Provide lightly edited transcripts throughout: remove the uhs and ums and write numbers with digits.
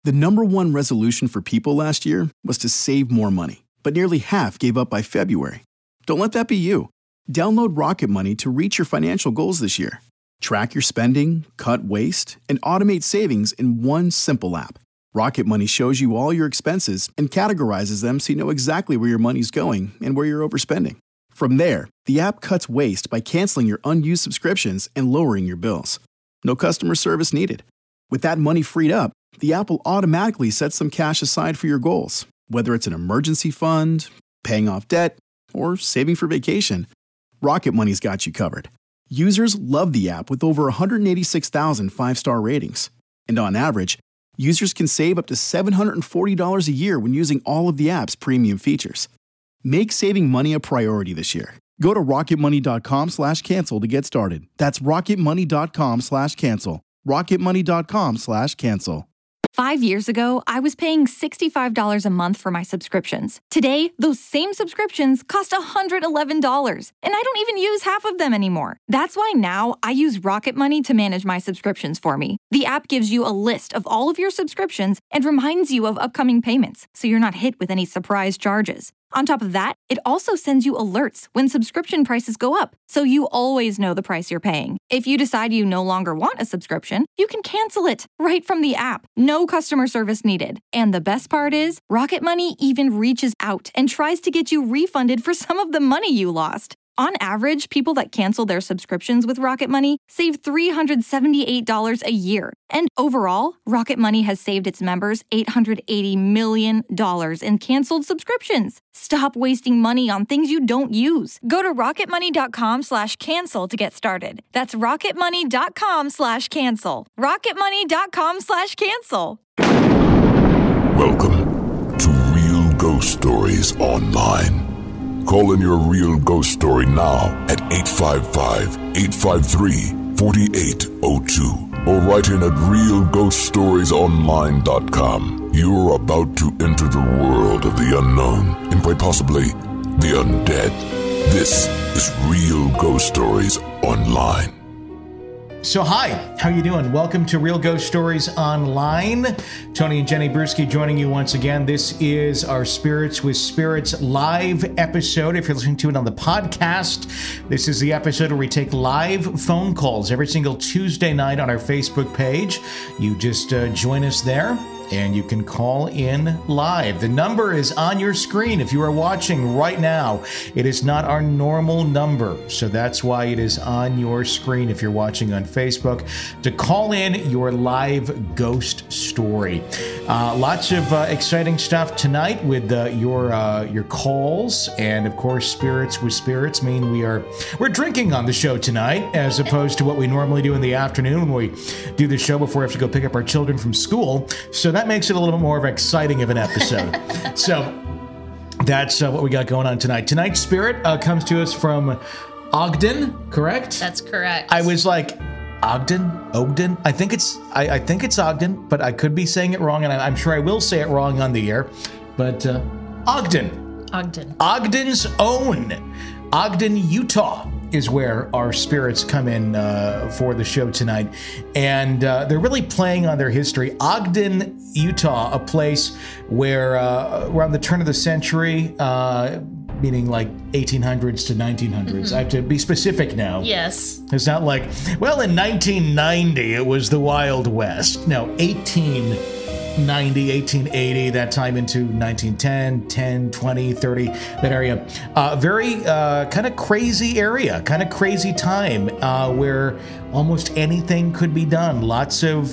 The number one resolution for people last year was to save more money, but nearly half gave up by February. Don't let that be you. Download Rocket Money to reach your financial goals this year. Track your spending, cut waste, and automate savings in one simple app. Rocket Money shows you all your expenses and categorizes them so you know exactly where your money's going and where you're overspending. From there, the app cuts waste by canceling your unused subscriptions and lowering your bills. No customer service needed. With that money freed up, the app will automatically set some cash aside for your goals, whether it's an emergency fund, paying off debt, or saving for vacation. Rocket Money's got you covered. Users love the app with over 186,000 five-star ratings. And on average, users can save up to $740 a year when using all of the app's premium features. Make saving money a priority this year. Go to rocketmoney.com/cancel to get started. That's rocketmoney.com/cancel. rocketmoney.com/cancel. 5 years ago, I was paying $65 a month for my subscriptions. Today, those same subscriptions cost $111, and I don't even use half of them anymore. That's why now I use Rocket Money to manage my subscriptions for me. The app gives you a list of all of your subscriptions and reminds you of upcoming payments, so you're not hit with any surprise charges. On top of that, it also sends you alerts when subscription prices go up, so you always know the price you're paying. If you decide you no longer want a subscription, you can cancel it right from the app. No customer service needed. And the best part is, Rocket Money even reaches out and tries to get you refunded for some of the money you lost. On average, people that cancel their subscriptions with Rocket Money save $378 a year. And overall, Rocket Money has saved its members $880 million in canceled subscriptions. Stop wasting money on things you don't use. Go to rocketmoney.com/cancel to get started. That's rocketmoney.com/cancel. rocketmoney.com/cancel. Welcome to Real Ghost Stories Online. Call in your real ghost story now at 855-853-4802 or write in at realghoststoriesonline.com. You're about to enter the world of the unknown and quite possibly the undead. This is Real Ghost Stories Online. So hi, how you doing? Welcome to Real Ghost Stories Online. Tony and Jenny Bruschi joining you once again. This is our Spirits with Spirits live episode. If you're listening to it on the podcast, this is the episode where we take live phone calls every single Tuesday night on our Facebook page. You just join us there, and you can call in live. The number is on your screen if you are watching right now. It is not our normal number, so that's why it is on your screen if you're watching on Facebook, to call in your live ghost story. Lots of exciting stuff tonight with your calls, and of course, Spirits with Spirits mean we're drinking on the show tonight, as opposed to what we normally do in the afternoon when we do the show before we have to go pick up our children from school. So that makes it a little bit more exciting of an episode. So that's what we got going on tonight. Tonight's spirit comes to us from Ogden, correct? That's correct. I was like, Ogden? I think it's Ogden, but I could be saying it wrong, and I'm sure I will say it wrong on the air. But Ogden. Ogden's own. Ogden, Utah is where our spirits come in for the show tonight. And they're really playing on their history. Ogden, Utah, a place where around the turn of the century, meaning like 1800s to 1900s. I have to be specific now. Yes. It's not like, well, in 1990, it was the Wild West. No, 1890, 1880, that time into 1910, 10, 20, 30, that area. Very kind of crazy area, kind of crazy time where almost anything could be done. Lots of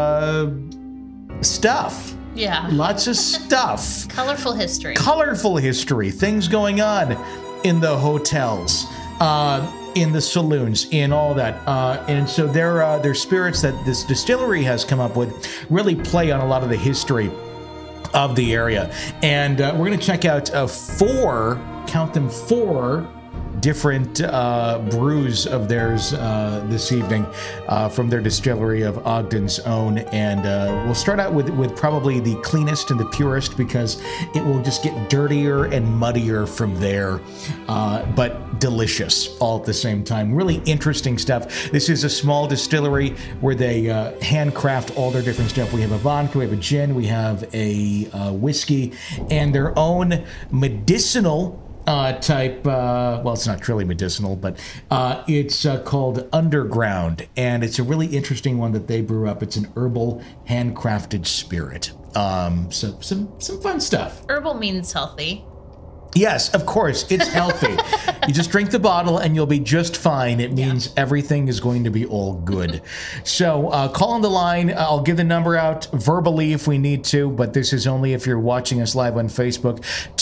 stuff. Yeah. Lots of stuff. Colorful history. Things going on in the hotels, in the saloons, in all that. And so their spirits that this distillery has come up with really play on a lot of the history of the area. And we're going to check out four different brews of theirs this evening from their distillery of Ogden's Own. And we'll start out with probably the cleanest and the purest, because it will just get dirtier and muddier from there, but delicious all at the same time. Really interesting stuff. This is a small distillery where they handcraft all their different stuff. We have a vodka, we have a gin, we have a whiskey, and their own medicinal type, well, it's not truly medicinal, but it's called Underground, and it's a really interesting one that they brew up. It's an herbal handcrafted spirit. So some fun stuff. Herbal means healthy. Yes, of course, it's healthy. You just drink the bottle and you'll be just fine. It means everything is going to be all good. So call on the line. I'll give the number out verbally if we need to, but this is only if you're watching us live on Facebook.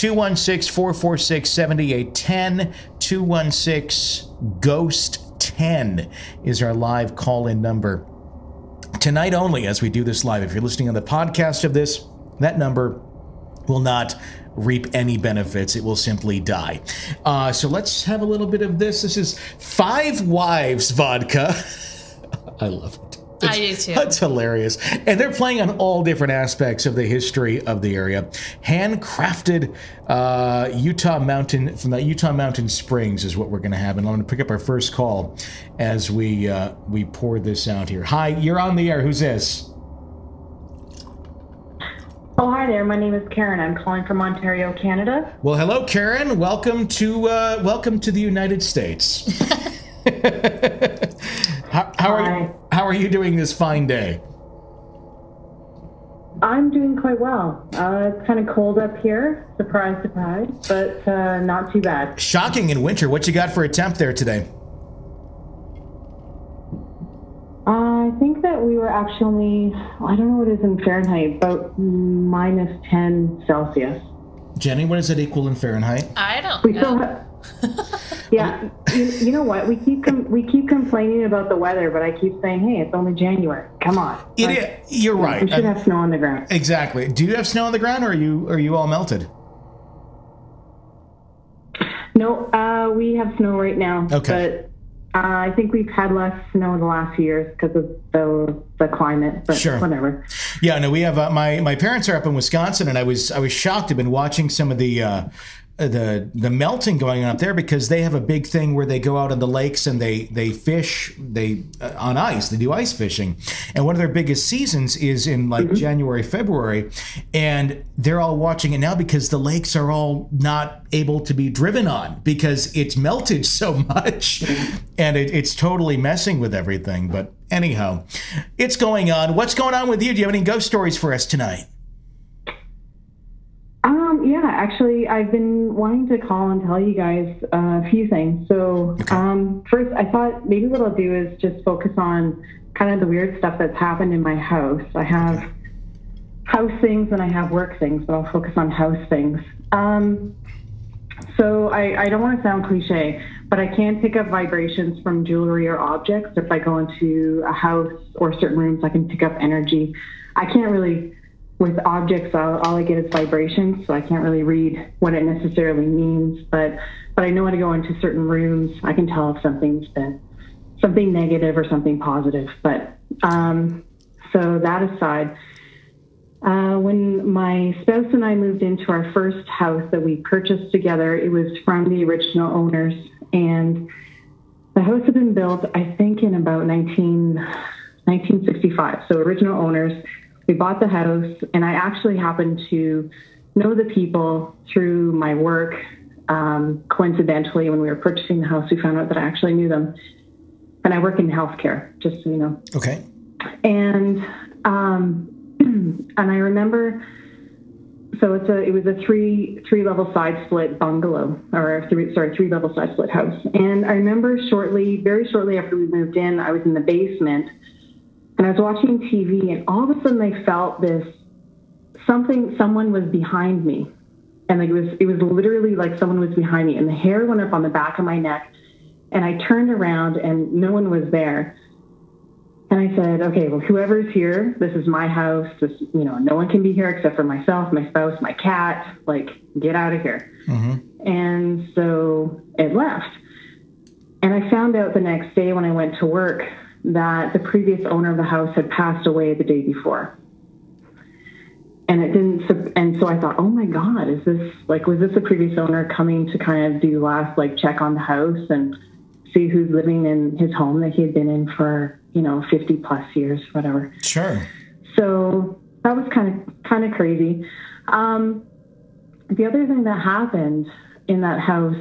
216-446-7810. 216-GHOST-10 is our live call-in number. Tonight only, as we do this live. If you're listening on the podcast of this, that number will not reap any benefits. It will simply die. So let's have a little bit of this. This is Five Wives vodka. I love it. I do too. That's hilarious. And they're playing on all different aspects of the history of the area. Handcrafted Utah Mountain, from the Utah Mountain Springs is what we're going to have. And I'm going to pick up our first call as we pour this out here. Hi, you're on the air. Who's this? Oh, hi there. My name is Karen. I'm calling from Ontario, Canada. Well, hello, Karen. Welcome to the United States. How are you doing this fine day? I'm doing quite well. It's kind of cold up here. Surprise, surprise, but not too bad. Shocking in winter. What you got for a temp there today? I think that we were actually, I don't know what it is in Fahrenheit, about minus 10 Celsius. Jenny, what does that equal in Fahrenheit? I don't We know. still have, yeah, you know what? We keep complaining about the weather, but I keep saying, hey, it's only January. Come on. You're right. We should have snow on the ground. Exactly. Do you have snow on the ground, or are you all melted? No, we have snow right now. Okay. But I think we've had less snow in the last few years because of the climate, but sure. Whatever. Yeah, no, we have my parents are up in Wisconsin, and I was shocked. I've been watching some of the melting going on up there, because they have a big thing where they go out on the lakes and they fish on ice. They do ice fishing, and one of their biggest seasons is in January, February, and they're all watching it now because the lakes are all not able to be driven on because it's melted so much, and it's totally messing with everything. But anyhow, it's going on. What's going on with you? Do you have any ghost stories for us tonight? Yeah, actually, I've been wanting to call and tell you guys a few things. So, first, I thought maybe what I'll do is just focus on kind of the weird stuff that's happened in my house. I have house things and I have work things, but I'll focus on house things. So I don't want to sound cliche, but I can pick up vibrations from jewelry or objects. If I go into a house or certain rooms, I can pick up energy. I can't really... With objects, all I get is vibrations, so I can't really read what it necessarily means. But I know when I go into certain rooms, I can tell if something's been something negative or something positive. But so that aside, when my spouse and I moved into our first house that we purchased together, it was from the original owners, and the house had been built, I think, in about 1965. So original owners. We bought the house, and I actually happened to know the people through my work. Coincidentally, when we were purchasing the house, we found out that I actually knew them. And I work in healthcare, just so you know. Okay. And I remember, so it was a three level side split bungalow, or three level side split house. And I remember very shortly after we moved in, I was in the basement. And I was watching TV, and all of a sudden I felt someone was behind me. And it was literally like someone was behind me, and the hair went up on the back of my neck, and I turned around and no one was there. And I said, okay, well, whoever's here, this is my house. No one can be here except for myself, my spouse, my cat, get out of here. Mm-hmm. And so it left. And I found out the next day when I went to work that the previous owner of the house had passed away the day before. And it didn't, and so I thought, oh my God, was this the previous owner coming to kind of do last, check on the house and see who's living in his home that he had been in for, 50 plus years, whatever. Sure. So that was kind of crazy. The other thing that happened in that house,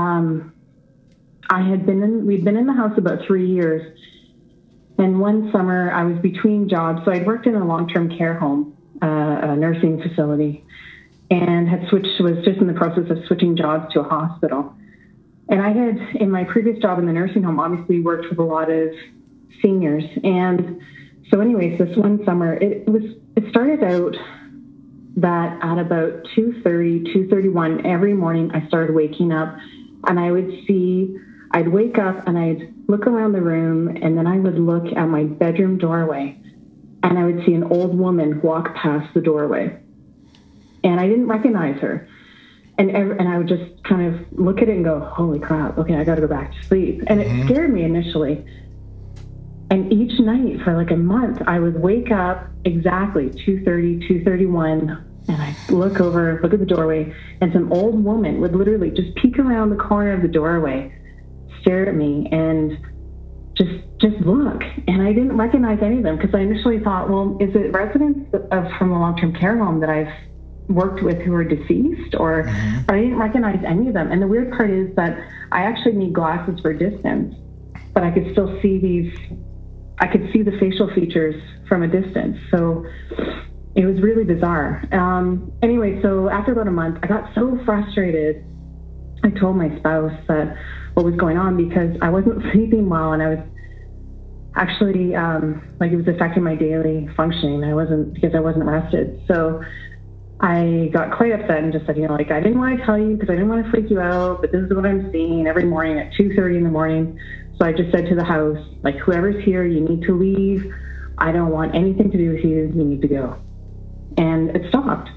we'd been in the house about 3 years. And one summer I was between jobs. So I'd worked in a long-term care home, a nursing facility, and was just in the process of switching jobs to a hospital. And I had, in my previous job in the nursing home, obviously worked with a lot of seniors. And so anyways, this one summer, it started out that at about 2:31 every morning, I started waking up, and I'd wake up and I'd look around the room, and then I would look at my bedroom doorway, and I would see an old woman walk past the doorway. And I didn't recognize her. And I would just kind of look at it and go, holy crap, okay, I got to go back to sleep. And it scared me initially. And each night for a month, I would wake up exactly 2:30, 2:31, and I'd look at the doorway, and some old woman would literally just peek around the corner of the doorway, stare at me, and just look. And I didn't recognize any of them because I initially thought, well, is it residents from a long-term care home that I've worked with who are deceased, or but I didn't recognize any of them. And the weird part is that I actually need glasses for distance, but I could still see I could see the facial features from a distance. So it was really bizarre. Anyway, so after about a month, I got so frustrated. I told my spouse that what was going on because I wasn't sleeping well, and I was actually it was affecting my daily functioning. Because I wasn't rested. So I got quite upset and just said, I didn't want to tell you because I didn't want to freak you out, but this is what I'm seeing every morning at 2:30 in the morning. So I just said to the house, whoever's here, you need to leave. I don't want anything to do with you. You need to go. And it stopped.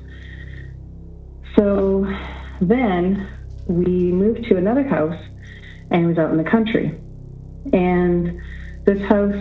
So then we moved to another house, and it was out in the country. And this house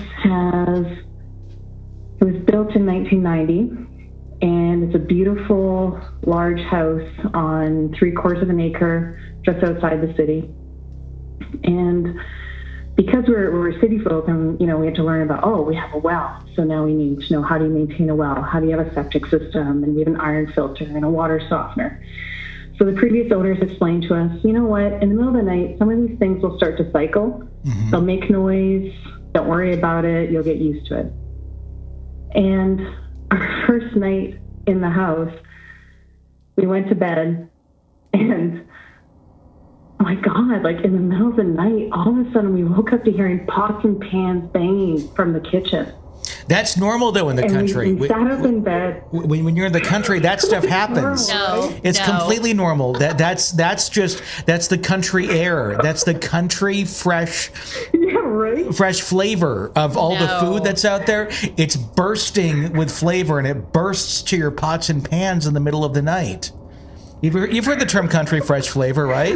it was built in 1990. And it's a beautiful, large house on 3/4 of an acre just outside the city. And because we're city folk, and we had to learn about, we have a well. So now we need to know, how do you maintain a well? How do you have a septic system? And we have an iron filter and a water softener. So the previous owners explained to us, you know what, in the middle of the night, some of these things will start to cycle. They'll make noise. Don't worry about it. You'll get used to it. And our first night in the house, we went to bed, and oh my God, in the middle of the night, all of a sudden we woke up to hearing pots and pans banging from the kitchen. That's normal, though, in the country. We sat up in bed. When you're in the country, that stuff happens. It's completely normal. That's the country air. That's the country fresh flavor of all the food that's out there. It's bursting with flavor, and it bursts to your pots and pans in the middle of the night. You've heard the term country fresh flavor, right?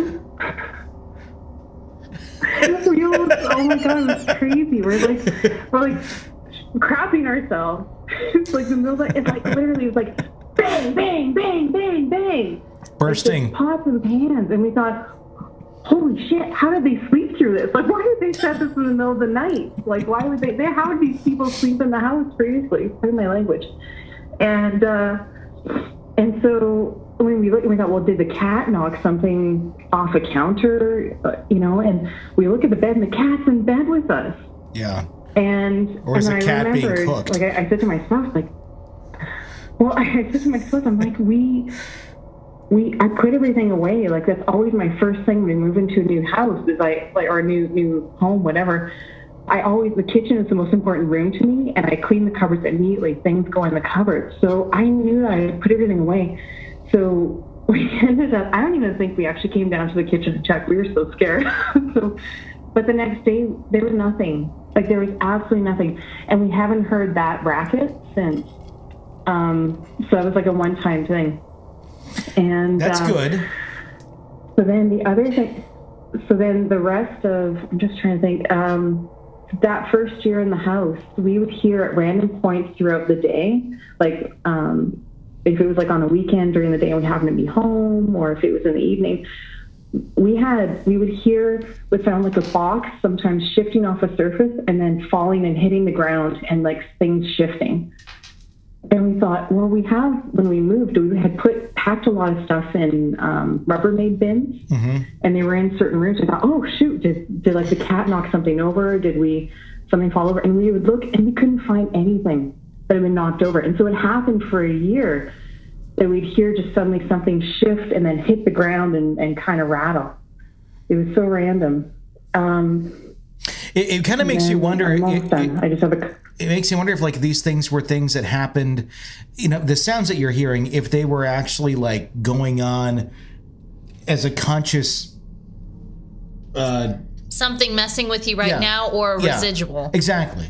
Oh my God, it was crazy. We're crapping ourselves. It's the middle of it's literally, it's bang, bang, bang, bang, bang. Bursting. Pots and pans. And we thought, holy shit, how did they sleep through this? Why did they set this in the middle of the night? Why would how would these people sleep in the house previously? Pardon my language. And so when we looked, we thought, well, did the cat knock something off a counter? And we look at the bed, and the cat's in bed with us. Yeah. Or is the cat being cooked? I said to my spouse, I'm I put everything away. That's always my first thing when we move into a new house is or a new home, whatever. The kitchen is the most important room to me, and I clean the cupboards immediately. Things go in the cupboards. So I knew I put everything away. So we ended up, I don't even think we actually came down to the kitchen to check. We were so scared. But the next day, there was nothing. There was absolutely nothing. And we haven't heard that racket since. So it was a one-time thing. And that's good. So then the other thing, so then the rest of, I'm just trying to think, that first year in the house, we would hear at random points throughout the day, like if it was like on a weekend during the day and we happened to be home, or if it was in the evening, we would hear what sounded like a box sometimes shifting off a surface and then falling and hitting the ground and like things shifting. And we thought, well, when we moved, we had packed a lot of stuff in Rubbermaid bins, and they were in certain rooms. We thought, oh shoot, did like the cat knock something over? Did something fall over? And we would look and we couldn't find anything that had been knocked over. And so it happened for a year that we'd hear just suddenly something shift and then hit the ground and kind of rattle. It was so random. It kind of makes you wonder. It makes you wonder if like these things were things that happened, the sounds that you're hearing, if they were actually like going on as a conscious something messing with you right now, or residual. Exactly.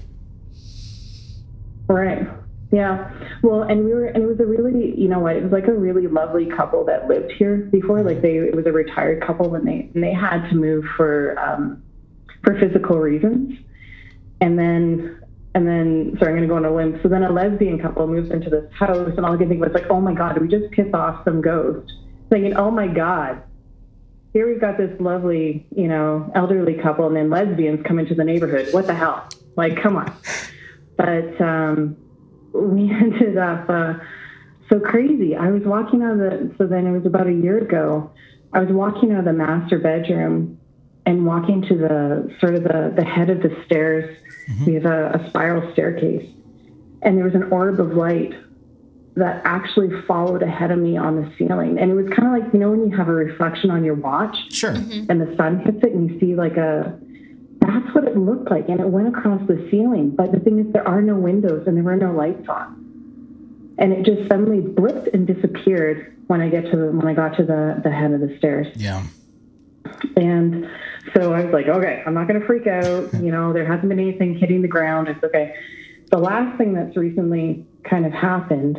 Right. Yeah. Well, and it was a really, it was like a really lovely couple that lived here before. Like it was a retired couple, and they had to move for physical reasons. And then, sorry, I'm going to go on a limb. So then a lesbian couple moves into this house, and all I can think was like, oh my God, did we just piss off some ghost? Thinking, oh my God, here we've got this lovely, elderly couple, and then lesbians come into the neighborhood. What the hell? Like, come on. But we ended up so crazy. I was walking so then it was about a year ago, I was walking out of the master bedroom and walking to the head of the stairs. We have a spiral staircase, and there was an orb of light that actually followed ahead of me on the ceiling. And it was kind of like, when you have a reflection on your watch, sure, and the sun hits it and you see that's what it looked like. And it went across the ceiling. But the thing is, there are no windows and there were no lights on. And it just suddenly blipped and disappeared when I got to the head of the stairs. Yeah. And so I was like, okay, I'm not going to freak out. There hasn't been anything hitting the ground. It's okay. The last thing that's recently kind of happened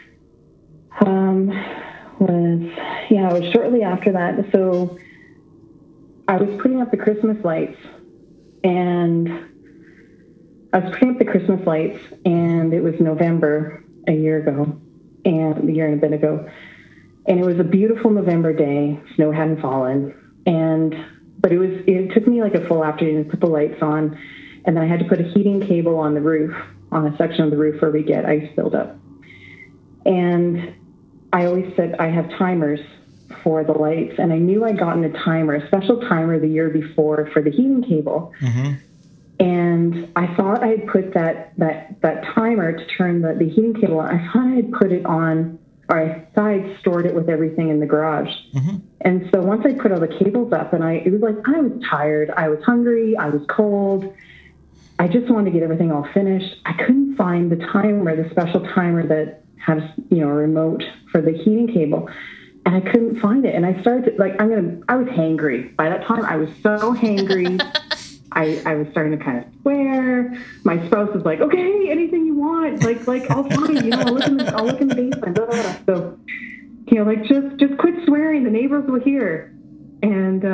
was shortly after that. So I was putting up the Christmas lights, and it was November a year and a bit ago. And it was a beautiful November day. Snow hadn't fallen. But it took me like a full afternoon to put the lights on. And then I had to put a heating cable on the roof, on a section of the roof where we get ice buildup. And I always said I have timers for the lights. And I knew I'd gotten a special timer the year before for the heating cable. And I thought I had put that timer to turn the heating cable on. I thought I had put it on, or I thought I'd stored it with everything in the garage. And so once I put all the cables up, and it was like, I was tired, I was hungry, I was cold. I just wanted to get everything all finished. I couldn't find the timer, the special timer that has, a remote for the heating cable. And I couldn't find it. And I started I was hangry. By that time, I was so hangry. I was starting to kind of swear. My spouse was like, okay, anything you want. Like I'll find, I'll look in the basement. Blah, blah, blah. So, just quit swearing. The neighbors will hear. And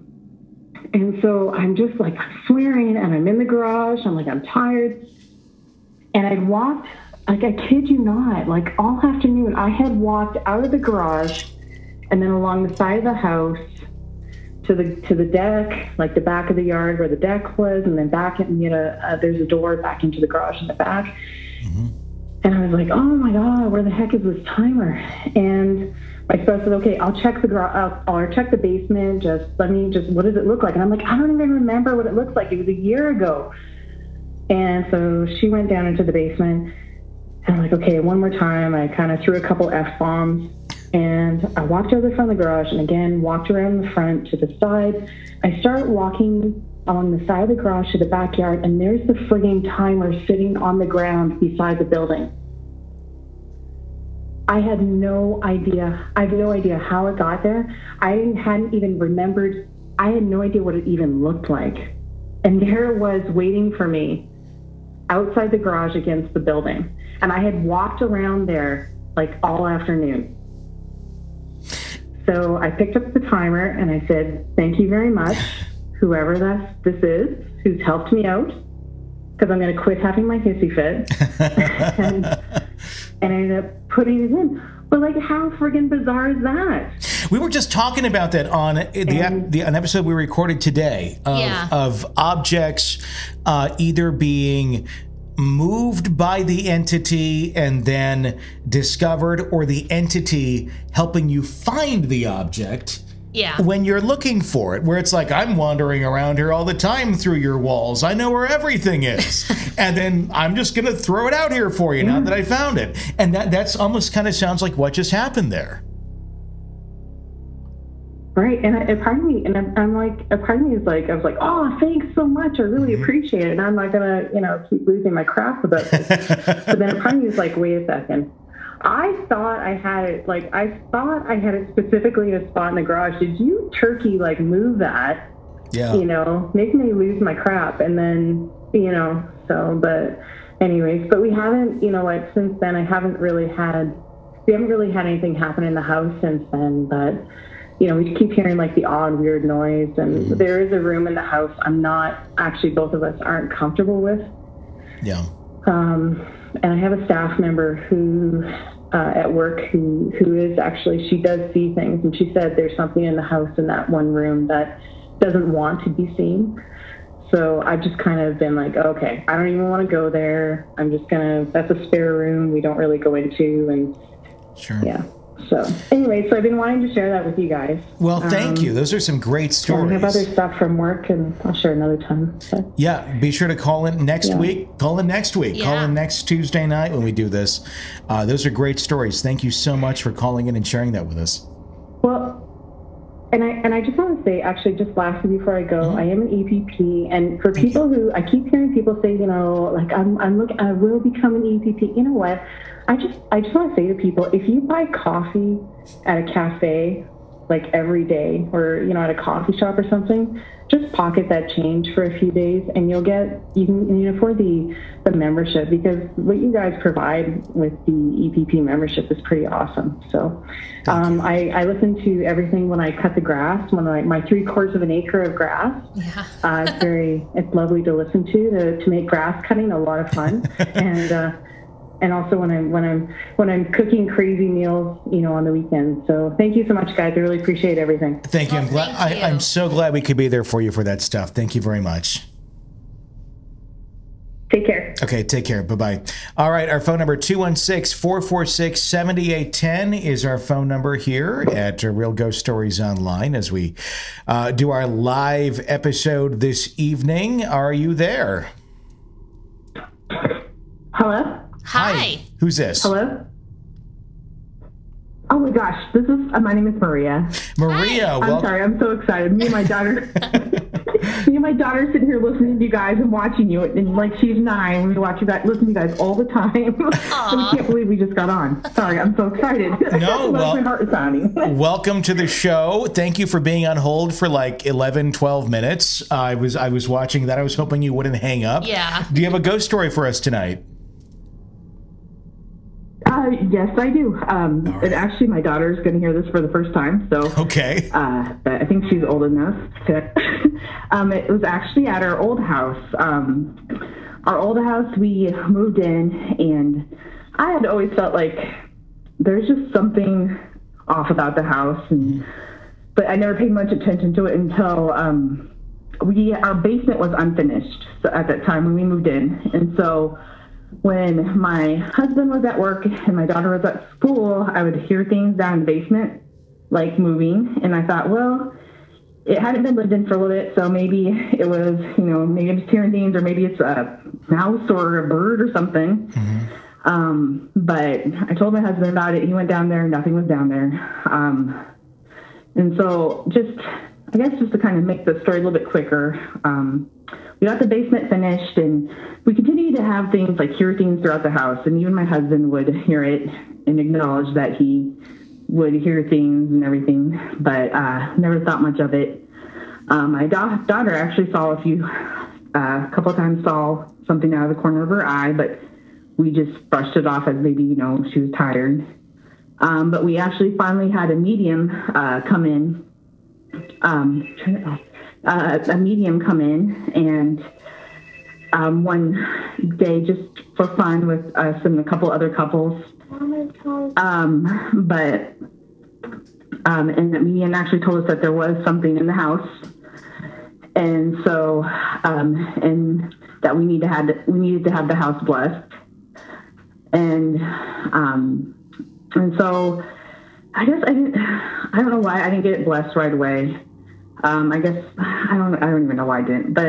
so I'm just like, I'm swearing, and I'm in the garage. I'm like, I'm tired. And I walked, I kid you not, all afternoon, I had walked out of the garage and then along the side of the house to the deck, like the back of the yard where the deck was, and then back and there's a door back into the garage in the back. And I was like, oh my God, where the heck is this timer? And my spouse said, okay, I'll check the garage, I'll check the basement. What does it look like? And I'm like, I don't even remember what it looks like. It was a year ago. And so she went down into the basement, and I'm like, okay, one more time. I kind of threw a couple F-bombs, and I walked over from the garage and again walked around the front to the side. I start walking along the side of the garage to the backyard, and there's the frigging timer sitting on the ground beside the building. I had no idea. I have no idea how it got there. I hadn't even remembered. I had no idea what it even looked like. And there it was waiting for me outside the garage against the building. And I had walked around there all afternoon. So I picked up the timer and I said, thank you very much, whoever this is, who's helped me out, because I'm going to quit having my hissy fit. and I ended up putting it in. But like, how friggin' bizarre is that? We were just talking about that on an episode we recorded today of objects either being moved by the entity and then discovered, or the entity helping you find the object when you're looking for it, where it's like, I'm wandering around here all the time through your walls. I know where everything is. And then I'm just going to throw it out here for you now that I found it. And that's almost kind of sounds like what just happened there. Right. And a part of me, I'm like, a part of me is like, I was like, oh, thanks so much. I really appreciate it. And I'm not going to, keep losing my crap about this. But then a part of me is like, wait a second. I thought I had it specifically in a spot in the garage. Did you turkey move that? Yeah. Making me lose my crap. And then, but anyways, but we haven't, since then we haven't really had anything happen in the house since then. But, we keep hearing the odd weird noise, and there is a room in the house both of us aren't comfortable with. Yeah. And I have a staff member who at work who is actually, she does see things, and she said there's something in the house in that one room that doesn't want to be seen. So I've just kind of been like, okay, I don't even want to go there. I'm just that's a spare room we don't really go into, and sure. Yeah. So anyway, so I've been wanting to share that with you guys. Well, thank you. Those are some great stories. I have other stuff from work, and I'll share another time. So. Yeah, be sure to call in next week. Call in next week. Call in next Tuesday night when we do this. Those are great stories. Thank you so much for calling in and sharing that with us. Well, and I just want to say, actually, just lastly before I go, I am an EPP, and for people who I keep hearing people say, I will become an EPP. You know what? I just want to say to people, if you buy coffee at a cafe every day, or at a coffee shop or something, just pocket that change for a few days, and you can afford the membership, because what you guys provide with the EPP membership is pretty awesome. So I listen to everything when I cut the grass, when my 3/4 of an acre of grass. It's lovely to listen to make grass cutting a lot of fun. And also when I'm cooking crazy meals, on the weekends. So thank you so much, guys. I really appreciate everything. Thank you. I'm so glad we could be there for you for that stuff. Thank you very much. Take care. Okay, take care. Bye-bye. All right, our phone number 216-446-7810 is our phone number here at Real Ghost Stories Online as we do our live episode this evening. Are you there? Hello? Hi. Who's this? Hello? Oh my gosh, my name is Maria. Maria, I'm sorry, I'm so excited. Me and my daughter sitting here listening to you guys and watching you, and she's 9. We watch you guys, listen to you guys all the time. So we can't believe we just got on. Sorry, I'm so excited. No, my heart is pounding. Welcome to the show. Thank you for being on hold for 11, 12 minutes. I was watching that. I was hoping you wouldn't hang up. Yeah. Do you have a ghost story for us tonight? Yes, I do. Right. And actually, my daughter's going to hear this for the first time. So okay. But I think she's old enough to. It was actually at our old house. Our old house, we moved in, and I had always felt like there's just something off about the house, but I never paid much attention to it until our basement was unfinished. So at that time when we moved in, and so. When my husband was at work and my daughter was at school, I would hear things down in the basement, moving. And I thought, well, it hadn't been lived in for a little bit, so maybe it was, maybe I'm just hearing things, or maybe it's a mouse or a bird or something. Mm-hmm. But I told my husband about it. He went down there, nothing was down there. And so just to kind of make the story a little bit quicker, we got the basement finished, and we continued to have things hear things throughout the house. And even my husband would hear it and acknowledge that he would hear things and everything, but never thought much of it. My daughter actually saw a couple of times saw something out of the corner of her eye, but we just brushed it off as maybe, she was tired. But we actually finally had a medium come in. A medium come in, and one day, just for fun with us and a couple other couples. And the medium actually told us that there was something in the house, and so and that we needed to have the house blessed, and so I guess I don't know why I didn't get it blessed right away. I guess I don't even know why I didn't. But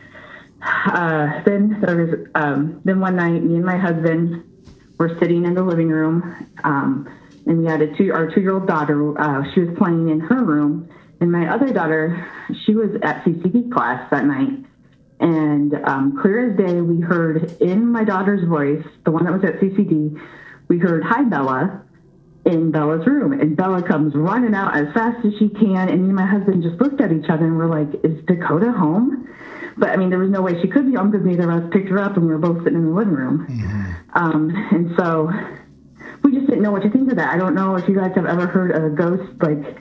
then there was then one night, me and my husband were sitting in the living room, and we had our 2-year-old daughter. She was playing in her room, and my other daughter, she was at CCD class that night. And clear as day, we heard in my daughter's voice, the one that was at CCD, we heard, "Hi, Bella," in Bella's room. And Bella comes running out as fast as she can. And me and my husband just looked at each other and we're like, "Is Dakota home?" But I mean, there was no way she could be home because neither of us picked her up and we were both sitting in the living room. Mm-hmm. And so we just didn't know what to think of that. I don't know if you guys have ever heard of a ghost, like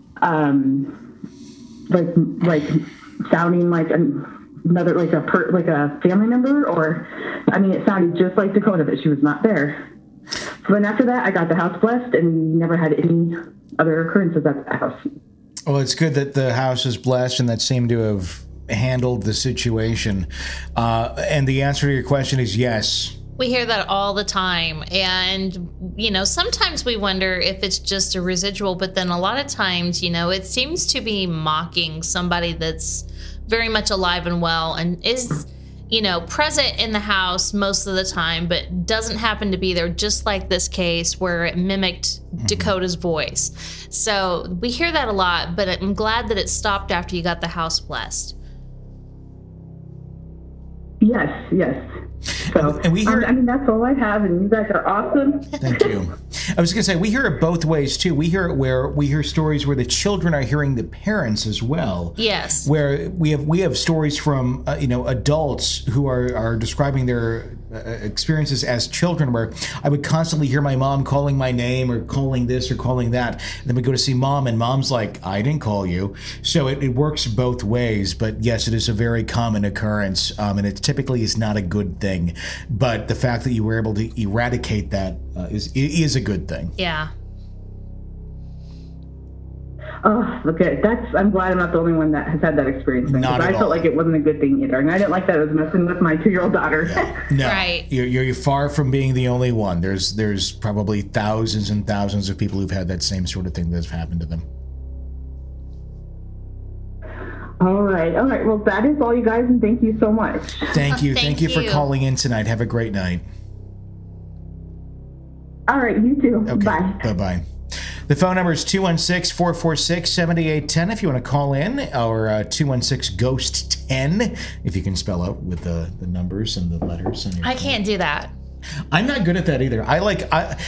sounding like another, like a family member, or, I mean, it sounded just like Dakota, but she was not there. So then after that, I got the house blessed, and we never had any other occurrences at the house. Well, it's good that the house is blessed and that seemed to have handled the situation. And the answer to your question is yes. We hear that all the time. And, sometimes we wonder if it's just a residual, but then a lot of times, it seems to be mocking somebody that's very much alive and well and is, present in the house most of the time, but doesn't happen to be there, just like this case where it mimicked Dakota's voice. So we hear that a lot, but I'm glad that it stopped after you got the house blessed. Yes. So, and we hear, that's all I have, and you guys are awesome. Thank you. I was going to say, we hear it both ways, too. We hear stories where the children are hearing the parents as well. Yes. Where we have stories from, adults who are describing their experiences as children, where I would constantly hear my mom calling my name or calling this or calling that. And then we go to see mom, and mom's like, "I didn't call you." So it works both ways. But yes, it is a very common occurrence, and it typically is not a good thing. But the fact that you were able to eradicate that is a good thing. Yeah. Oh, okay. I'm glad I'm not the only one that has had that experience. Because I felt like it wasn't a good thing either, and I didn't like that it was messing with my 2-year-old daughter. Yeah. No, right. You're far from being the only one. There's probably thousands and thousands of people who've had that same sort of thing that's happened to them. All right. Well, that is all, you guys, and thank you so much. Thank you. Thank you for calling in tonight. Have a great night. All right. You too. Okay. Bye. Bye-bye. The phone number is 216-446-7810 if you want to call in, or 216-GHOST-10 if you can spell out with the numbers and the letters. I can't do that. I'm not good at that either. I like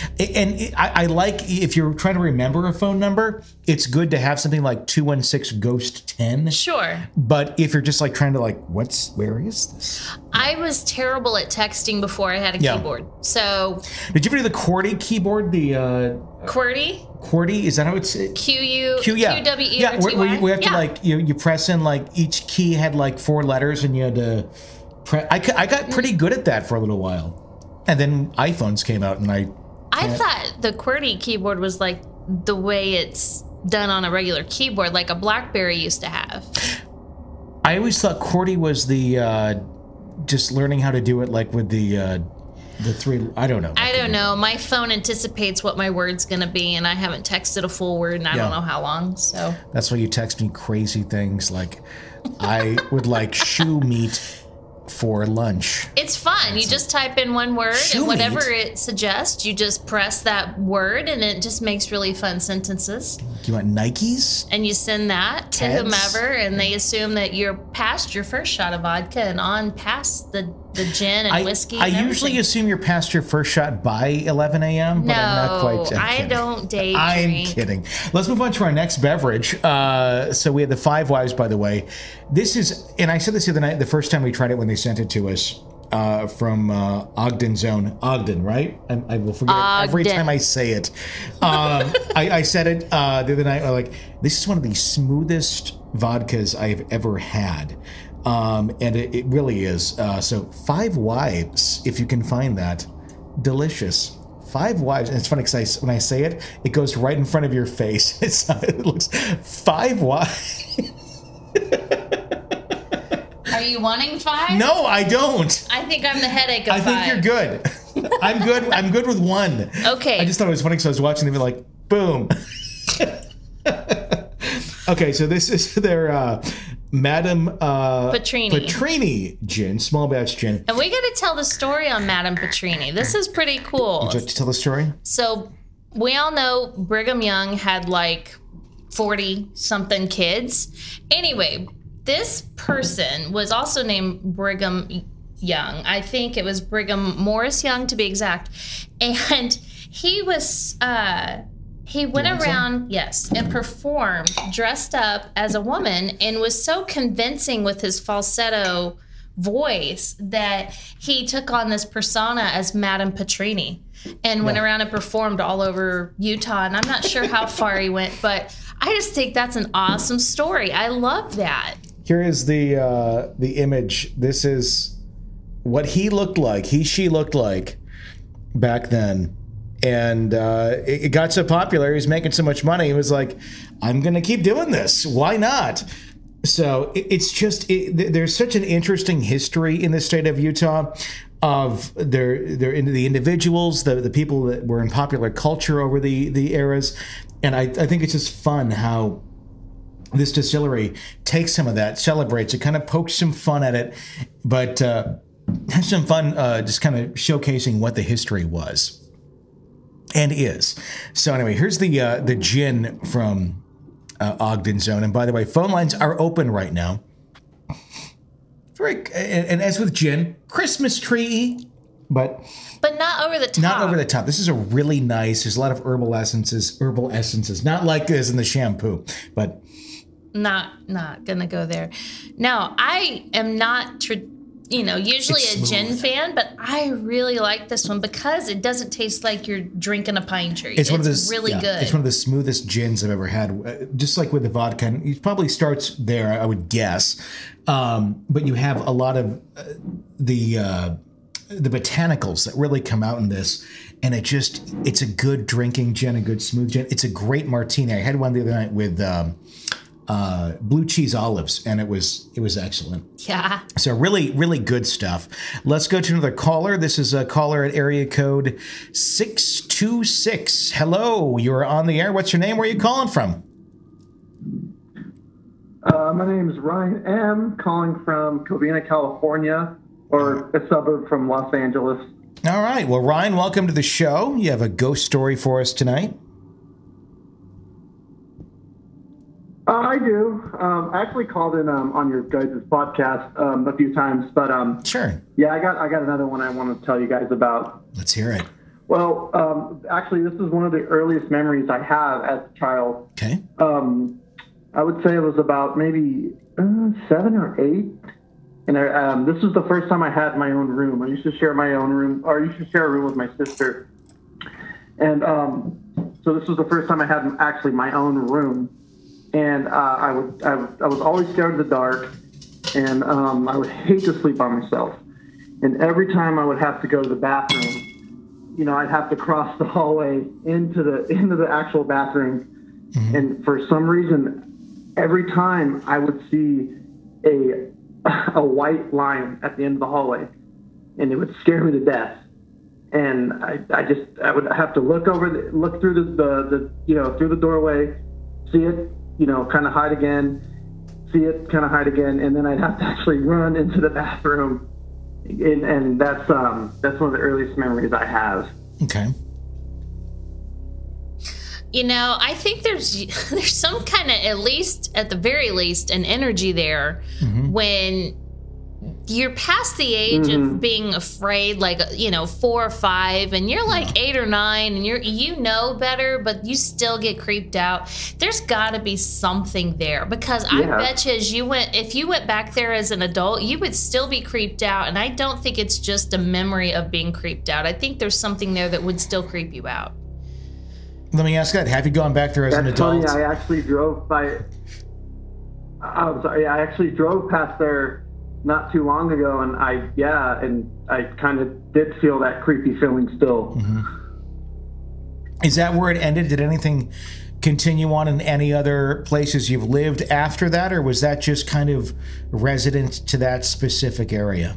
if you're trying to remember a phone number, it's good to have something like 216-GHOST-10. Sure. But if you're just like trying to where is this? I was terrible at texting before I had a keyboard. So did you ever do the QWERTY keyboard? The QWERTY? QWERTY, is that how it's QWERTY? Yeah, where you have to you press in each key had 4 letters and you had to press. I got pretty good at that for a little while. And then iPhones came out, and I thought the QWERTY keyboard was like the way it's done on a regular keyboard, like a BlackBerry used to have. I always thought QWERTY was the just learning how to do it with the 3. I don't know. I don't know. My phone anticipates what my word's going to be, and I haven't texted a full word in I don't know how long. So that's why you text me crazy things like, "I would like shoe meat for lunch." It's fun. You just type in one word, and whatever it suggests, you just press that word, and it just makes really fun sentences. Do you want Nikes? And you send that to whomever, and they assume that you're past your first shot of vodka and on past the gin and whiskey. I usually assume you're past your first shot by 11 a.m., but I'm not quite. I don't day drink. I'm kidding. Let's move on to our next beverage. So we had the Five Wives, by the way. This is, and I said this the other night, the first time we tried it when they sent it to us. from Ogden Zone. Ogden, right? I will forget it every time I say it. I said it the other night. I'm like, this is one of the smoothest vodkas I've ever had. And it really is. So 5 Wives, if you can find that, delicious. 5 Wives, and it's funny because when I say it, it goes right in front of your face. It looks 5 Wives. Are you wanting 5? No, I don't. I think I'm the headache of 5. I think you're good. I'm good. I'm good with 1. Okay. I just thought it was funny because I was watching them like, boom. Okay, so this is their Madame Petrini gin, small batch gin. And we got to tell the story on Madame Petrini. This is pretty cool. Would you like to tell the story? So we all know Brigham Young had like 40-something kids. Anyway, this person was also named Brigham Young. I think it was Brigham Morris Young to be exact. And he was... he went around, and performed dressed up as a woman and was so convincing with his falsetto voice that he took on this persona as Madame Petrini and went around and performed all over Utah. And I'm not sure how far he went, but I just think that's an awesome story. I love that. Here is the image. This is what he looked like, she looked like back then. And it got so popular, he was making so much money, he was like, I'm going to keep doing this. Why not? So it's just, there's such an interesting history in the state of Utah of the individuals, the people that were in popular culture over the eras. And I think it's just fun how this distillery takes some of that, celebrates it, kind of pokes some fun at it, but has some fun just kind of showcasing what the history was. And is. So anyway, here's the gin from Ogden Zone. And by the way, phone lines are open right now. And as with gin, Christmas tree, but not over the top. Not over the top. This is a really nice. There's a lot of herbal essences. Not like this in the shampoo, but not gonna go there. Now, I am not usually a gin fan, but I really like this one because it doesn't taste like you're drinking a pine tree. It's really good. It's one of the smoothest gins I've ever had. Just like with the vodka, and it probably starts there, I would guess. But you have a lot of the botanicals that really come out in this, and it's a good drinking gin, a good smooth gin. It's a great martini. I had one the other night with blue cheese olives, and it was excellent. Yeah. So really, really good stuff. Let's go to another caller. This is a caller at area code 626. Hello, you're on the air. What's your name? Where are you calling from? My name is Ryan M., calling from Covina, California, or a suburb from Los Angeles. All right. Well, Ryan, welcome to the show. You have a ghost story for us tonight. I do. I actually called in on your guys' podcast a few times, but sure. Yeah, I got another one I want to tell you guys about. Let's hear it. Well, actually, this is one of the earliest memories I have as a child. Okay. I would say it was about maybe 7 or 8, and this was the first time I had my own room. I used to share my own room, or I used to share a room with my sister, and so this was the first time I had actually my own room. And I was always scared of the dark, and I would hate to sleep by myself. And every time I would have to go to the bathroom, I'd have to cross the hallway into the actual bathroom. Mm-hmm. And for some reason, every time I would see a white line at the end of the hallway, and it would scare me to death. And I would have to look through the through the doorway, see it. Kind of hide again, see it, kind of hide again, and then I'd have to actually run into the bathroom, and that's one of the earliest memories I have. Okay. I think there's some kind of, at the very least, an energy there when, you're past the age of being afraid, like, 4 or 5, and you're like 8 or 9, and you know better, but you still get creeped out. There's got to be something there, because I bet you if you went back there as an adult, you would still be creeped out. And I don't think it's just a memory of being creeped out. I think there's something there that would still creep you out. Let me ask that. Have you gone back there as an adult? Funny, I actually drove by. I'm sorry. I actually drove past there not too long ago, and I kind of did feel that creepy feeling still. Is that where it ended? Did anything continue on in any other places you've lived after that, or was that just kind of resident to that specific area?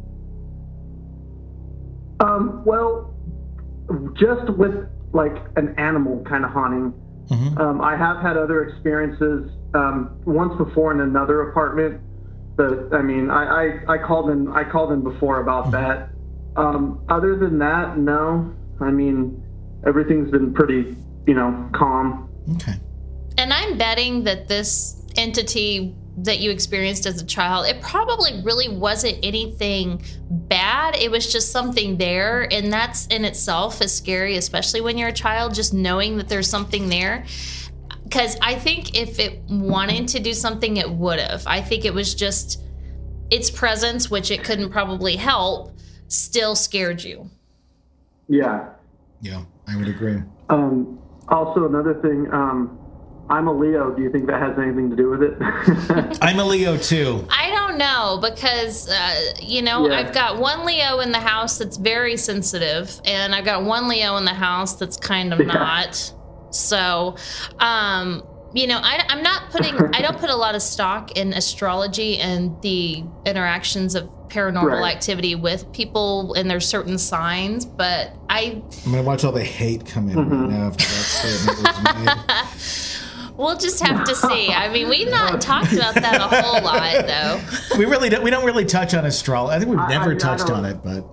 Well, just with like an animal kind of haunting. I have had other experiences once before in another apartment. But I mean, I called in before about that. Other than that, no. I mean, everything's been pretty, calm. Okay. And I'm betting that this entity that you experienced as a child, it probably really wasn't anything bad. It was just something there, and that's in itself is scary, especially when you're a child, just knowing that there's something there. Because I think if it wanted to do something, it would have. I think it was just its presence, which it couldn't probably help, still scared you. Yeah. Yeah, I would agree. Also, another thing, I'm a Leo. Do you think that has anything to do with it? I'm a Leo too. I don't know, because, I've got one Leo in the house that's very sensitive, and I've got one Leo in the house that's kind of not. So, I'm not I don't put a lot of stock in astrology and the interactions of paranormal activity with people and their certain signs, but I'm going to watch all the hate come in right now after that statement was made. We'll just have to see. I mean, we've not talked about that a whole lot, though. We don't really touch on astrology. I think we've never touched on it, but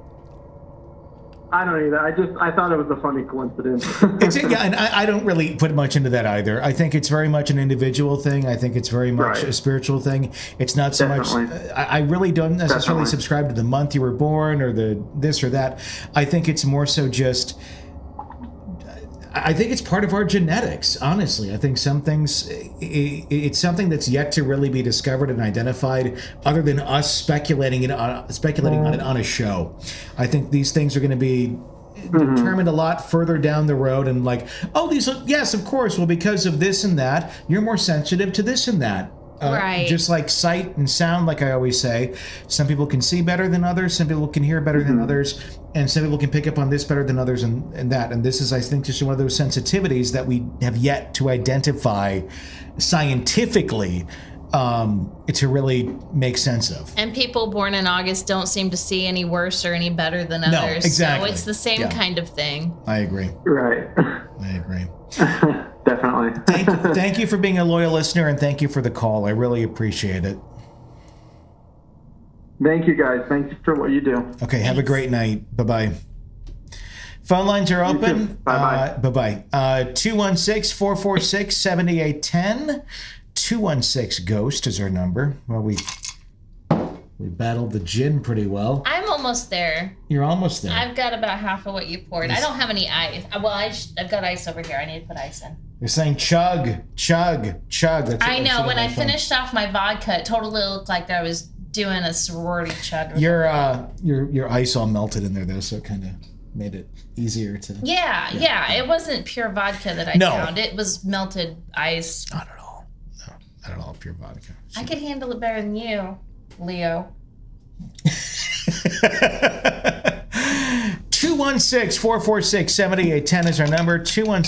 I don't either. I thought it was a funny coincidence. And I don't really put much into that either. I think it's very much an individual thing. I think it's very much a spiritual thing. It's not so much. I really don't necessarily subscribe to the month you were born or the this or that. I think it's more so just. I think it's part of our genetics, honestly. I think some things, it's something that's yet to really be discovered and identified other than us speculating on it on a show. I think these things are going to be determined a lot further down the road, and like, yes, of course. Well, because of this and that, you're more sensitive to this and that. Right. Just like sight and sound, like I always say, some people can see better than others, some people can hear better than others, and some people can pick up on this better than others and that. And this is, I think, just one of those sensitivities that we have yet to identify scientifically to really make sense of. And people born in August don't seem to see any worse or any better than others. No, exactly. So it's the same kind of thing. I agree. Right. I agree. Definitely. Thank you for being a loyal listener, and thank you for the call. I really appreciate it. Thank you, guys. Thanks for what you do. Okay, have a great night. Bye-bye. Phone lines are open. Bye-bye. Bye-bye. 216-446-7810. 216-GHOST is our number. Well, we battled the gin pretty well. I'm almost there. You're almost there. I've got about half of what you poured. I don't have any ice. Well, I've got ice over here. I need to put ice in. You're saying chug, chug, chug. I know. When I finished off my vodka, it totally looked like I was doing a sorority chug. Your ice all melted in there, though, so it kind of made it easier to... Yeah. It wasn't pure vodka that I found. It was melted ice. Not at all. No, not at all pure vodka. I could handle it better than you, Leo. 216-446-7810 is our number.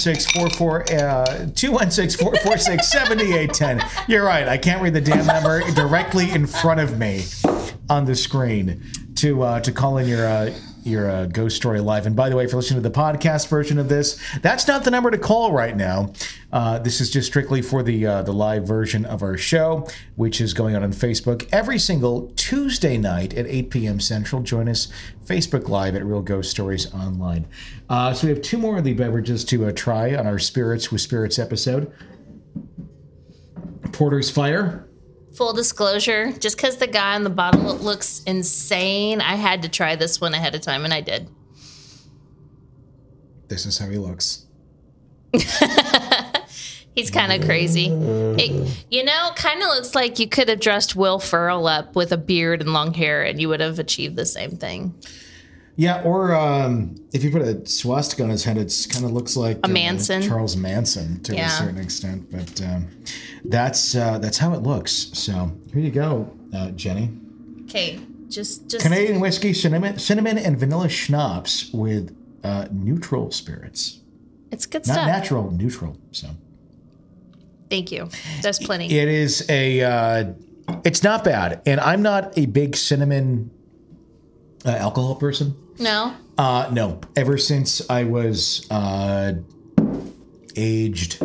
216-446-7810. You're right. I can't read the damn number directly in front of me on the screen to call in your ghost story live. And by the way, if you're listening to the podcast version of this, that's not the number to call right now. This is just strictly for the live version of our show, which is going on Facebook every single Tuesday night at 8 p.m. Central. Join us Facebook Live at Real Ghost Stories Online. So we have two more of the beverages to try on our Spirits with Spirits episode. Porter's Fire Full disclosure, just because the guy on the bottle looks insane, I had to try this one ahead of time, and I did. This is how he looks. He's kind of crazy. It, kind of looks like you could have dressed Will Ferrell up with a beard and long hair, and you would have achieved the same thing. Yeah, or if you put a swastika on his head, it kind of looks like a Manson. Charles Manson to a certain extent. But that's how it looks. So here you go, Jenny. Okay, just Canadian whiskey, cinnamon, and vanilla schnapps with neutral spirits. It's good Not stuff. natural, neutral. So. Thank you. That's plenty. It is it's not bad. And I'm not a big cinnamon alcohol person. No? No. Ever since I was aged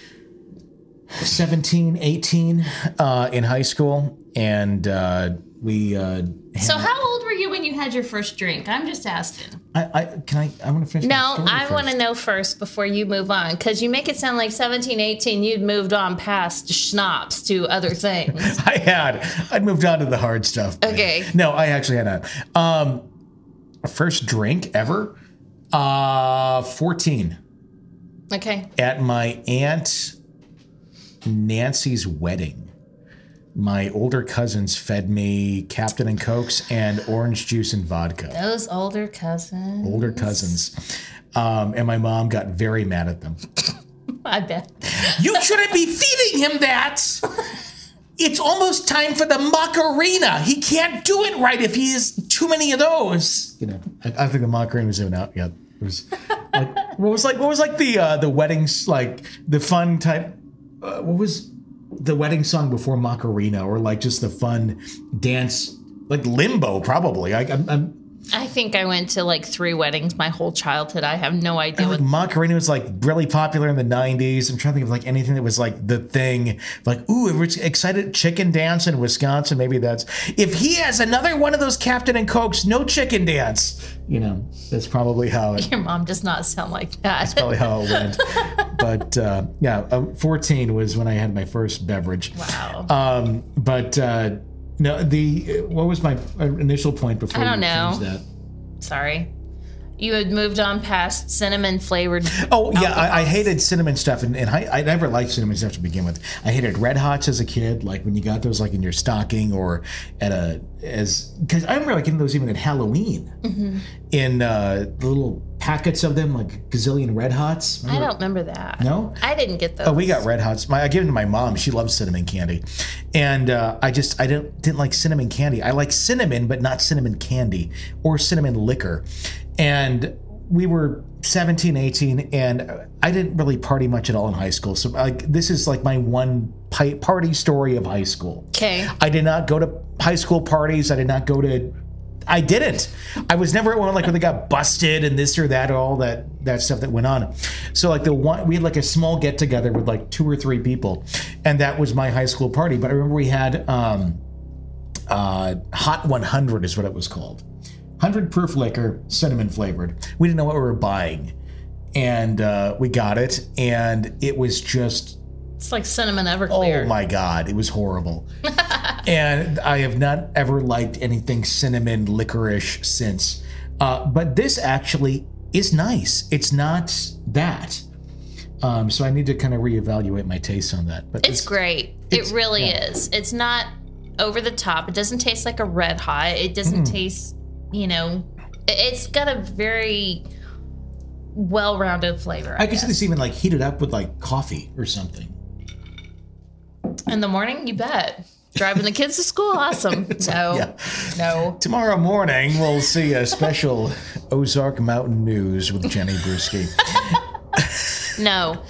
17, 18 in high school. And we... So how old were you when you had your first drink? I'm just asking. I want to finish. No, I want to know first before you move on, because you make it sound like 17, 18, you'd moved on past schnapps to other things. I'd moved on to the hard stuff. Okay. No, I actually had not. First drink ever, 14. Okay. At my Aunt Nancy's wedding. My older cousins fed me Captain and Cokes and orange juice and vodka. Those older cousins. And my mom got very mad at them. I bet. You shouldn't be feeding him that. It's almost time for the Macarena. He can't do it right if he has too many of those. I think the Macarena was even out yet. It was like what was like the weddings, like the fun type. What was the wedding song before Macarena, or like just the fun dance, like Limbo, probably. I think I went to like 3 weddings my whole childhood. I have no idea. Like Macarena was like really popular in the 90s. I'm trying to think of like anything that was like the thing. Like, ooh, everyone's excited. Chicken dance in Wisconsin. Maybe that's, if he has another one of those Captain and Cokes, no chicken dance. That's probably how it. Your mom does not sound like that. That's probably how it went. But 14 was when I had my first beverage. Wow. No, what was my initial point before I don't know. Changed that? Sorry. You had moved on past cinnamon flavored. Oh, yeah. I hated cinnamon stuff. And I never liked cinnamon stuff to begin with. I hated Red Hots as a kid. Like when you got those like in your stocking or because I remember like getting those even at Halloween in the little packets of them, like gazillion Red Hots. Remember? I don't remember that. No? I didn't get those. Oh, we got Red Hots. I gave them to my mom. She loves cinnamon candy. And I didn't like cinnamon candy. I like cinnamon, but not cinnamon candy or cinnamon liquor. And we were 17, 18, and I didn't really party much at all in high school. So this is like my one party story of high school. Okay. I did not go to high school parties. I didn't. I was never at one like where they got busted and this or that, or all that stuff that went on. So like we had like a small get together with like 2 or 3 people, and that was my high school party. But I remember we had Hot 100 is what it was called. 100 proof liquor, cinnamon flavored. We didn't know what we were buying, and we got it, and it was just. It's like cinnamon Everclear. Oh my God, it was horrible. And I have not ever liked anything cinnamon licorice since. But this actually is nice. It's not that. So I need to kind of reevaluate my taste on that. But it's great. It really is. It's not over the top. It doesn't taste like a Red Hot. It doesn't taste, it's got a very well-rounded flavor. I guess it's even like heated up with like coffee or something. In the morning, you bet. Driving the kids to school, awesome. No. Tomorrow morning, we'll see a special Ozark Mountain News with Jenny Bruschi. No.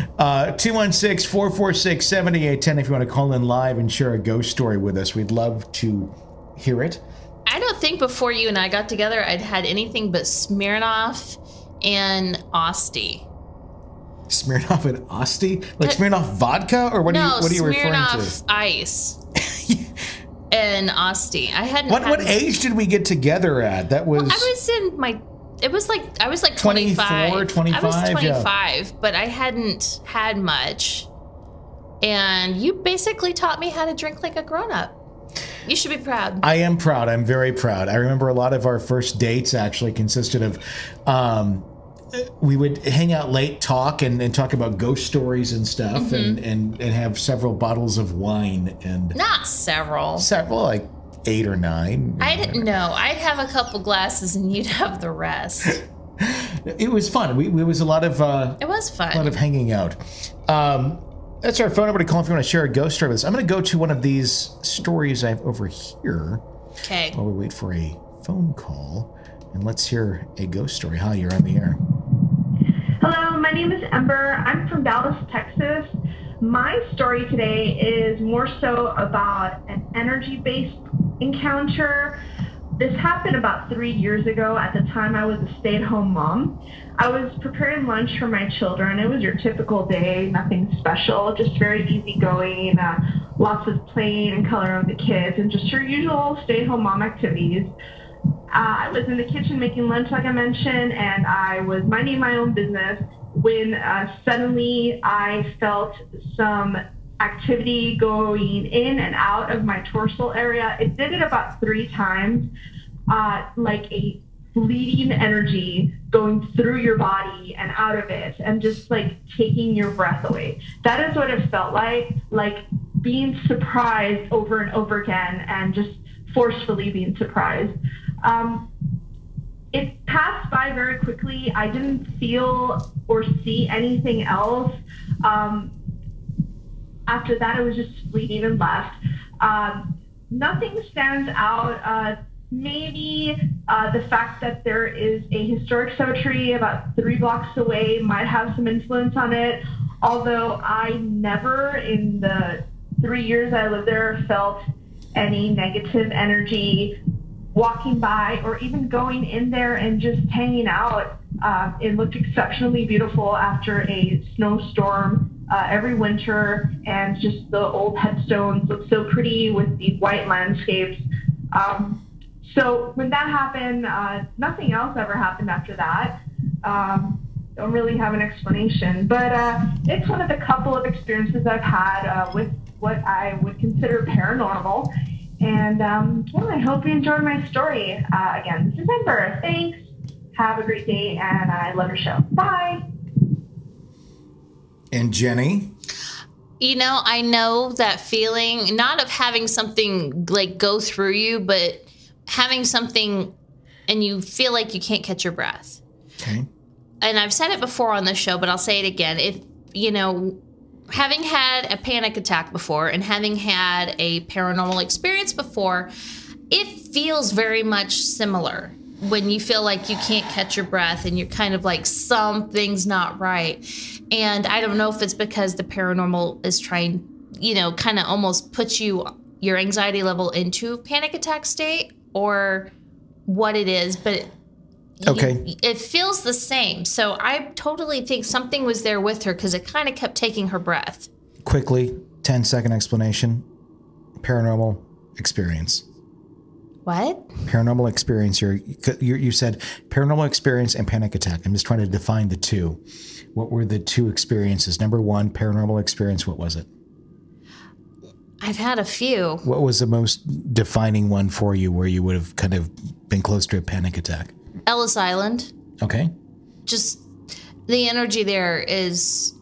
216-446-7810 if you want to call in live and share a ghost story with us. We'd love to hear it. I don't think before you and I got together, I'd had anything but Smirnoff and Asti. Smirnoff and Asti? Like Smirnoff vodka? Or what are you referring to? Smirnoff Ice. And Asti. I hadn't. What age did we get together at? That was. Well, I was in my. It was like I was like 25. 24, 25. I was 25, but I hadn't had much. And you basically taught me how to drink like a grown-up. You should be proud. I am proud. I'm very proud. I remember a lot of our first dates actually consisted of we would hang out late, talk and talk about ghost stories and stuff, and have several bottles of wine. And not several. Several, like 8 or 9. I didn't know. I'd have a couple glasses and you'd have the rest. It was fun. It was a lot of it was fun. A lot of hanging out. That's our phone number to call if you want to share a ghost story with us. I'm going to go to one of these stories I have over here. Okay. While we wait for a phone call, and let's hear a ghost story. Hi, you're on the air. Hello, my name is Ember. I'm from Dallas, Texas. My story today is more so about an energy-based encounter. This happened about 3 years ago. At the time, I was a stay-at-home mom. I was preparing lunch for my children. It was your typical day, nothing special, just very easygoing, lots of playing and coloring with the kids, and just your usual stay-at-home mom activities. I was in the kitchen making lunch, like I mentioned, and I was minding my own business when suddenly I felt some activity going in and out of my torso area. It did it about 3 times, like a fleeting energy going through your body and out of it, and just like taking your breath away. That is what it felt like being surprised over and over again, and just forcefully being surprised. It passed by very quickly. I didn't feel or see anything else. After that, it was just fleeting and left. Nothing stands out. Maybe the fact that there is a historic cemetery about 3 blocks away might have some influence on it. Although I never, in the 3 years I lived there, felt any negative energy walking by or even going in there and just hanging out. It looked exceptionally beautiful after a snowstorm every winter, and just the old headstones look so pretty with these white landscapes. So when that happened, nothing else ever happened after that. Don't really have an explanation, but it's one of the couple of experiences I've had with what I would consider paranormal. And well, I hope you enjoyed my story. Again, this is Ember. Thanks. Have a great day, and I love your show. Bye. And Jenny? You know, I know that feeling, not of having something like go through you, but having something and you feel like you can't catch your breath. Okay. And I've said it before on the show, but I'll say it again. If, you know, having had a panic attack before and having had a paranormal experience before, it feels very much similar when you feel like you can't catch your breath and you're kind of like something's not right. And I don't know if it's because the paranormal is trying, you know, kind of almost puts your anxiety level into panic attack state or what it is, but it feels the same. So I totally think something was there with her because it kind of kept taking her breath. Quickly, 10-second explanation. Paranormal experience. What? Paranormal experience. You said paranormal experience and panic attack. I'm just trying to define the two. What were the two experiences? Number 1, paranormal experience. What was it? I've had a few. What was the most defining one for you where you would have kind of been close to a panic attack? Ellis Island. Okay. Just the energy there is,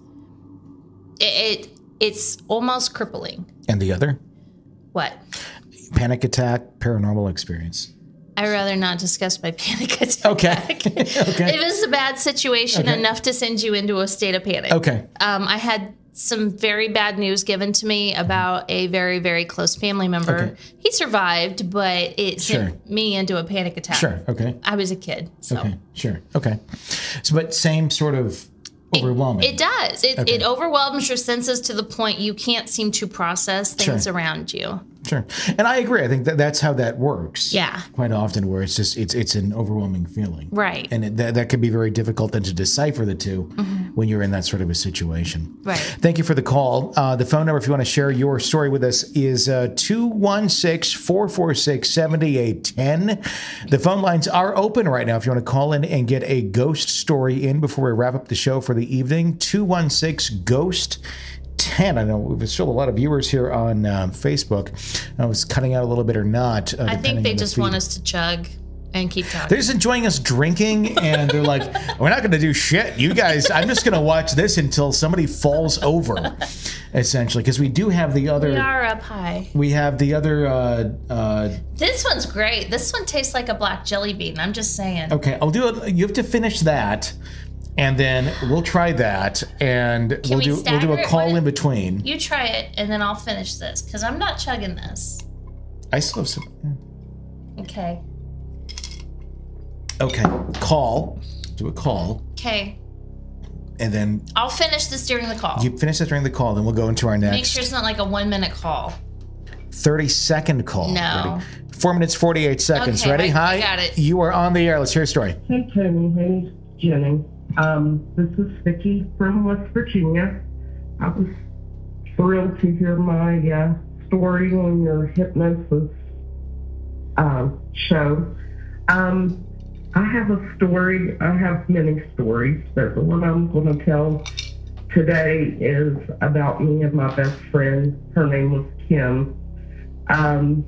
it's almost crippling. And the other? What? Panic attack, paranormal experience. I'd rather not discuss my panic attack. Okay. Okay. It was a bad situation enough to send you into a state of panic. Okay. I had some very bad news given to me about a very, very close family member. Okay. He survived, but it sent me into a panic attack. Sure. Okay. I was a kid. So. Okay. Sure. Okay. So, but same sort of overwhelming. It does. It overwhelms your senses to the point you can't seem to process things around you. Sure. And I agree. I think that's how that works. Yeah. Quite often where it's just, it's an overwhelming feeling. Right. And that can be very difficult then to decipher the two when you're in that sort of a situation. Right. Thank you for the call. The phone number, if you want to share your story with us, is 216-446-7810. The phone lines are open right now if you want to call in and get a ghost story in before we wrap up the show for the evening. 216-GHOST-10. 10. I know there's still a lot of viewers here on Facebook. I was cutting out a little bit or not. I think they just want us to chug and keep talking. They're just enjoying us drinking, and they're like, we're not going to do shit. You guys, I'm just going to watch this until somebody falls over, essentially, because we do have the other... We are up high. We have the other... This one's great. This one tastes like a black jelly bean. I'm just saying. Okay, I'll do it. You have to finish that, and then we'll try that, and we'll do a call in between. You try it, and then I'll finish this, because I'm not chugging this. I still have some... Okay. Okay, call. Do a call. Okay. And then... I'll finish this during the call. You finish it during the call, then we'll go into our next... Make sure it's not like a 1-minute call. 30-second call. No. Ready? 4 minutes, 48 seconds. Okay, Ready? Hi. I got it. You are on the air. Let's hear your story. Hey, Tony. My name's Jenny. This is Vicki from West Virginia. I was thrilled to hear my story on your hypnosis show. I have a story. I have many stories, but the one I'm going to tell today is about me and my best friend. Her name was Kim. I'm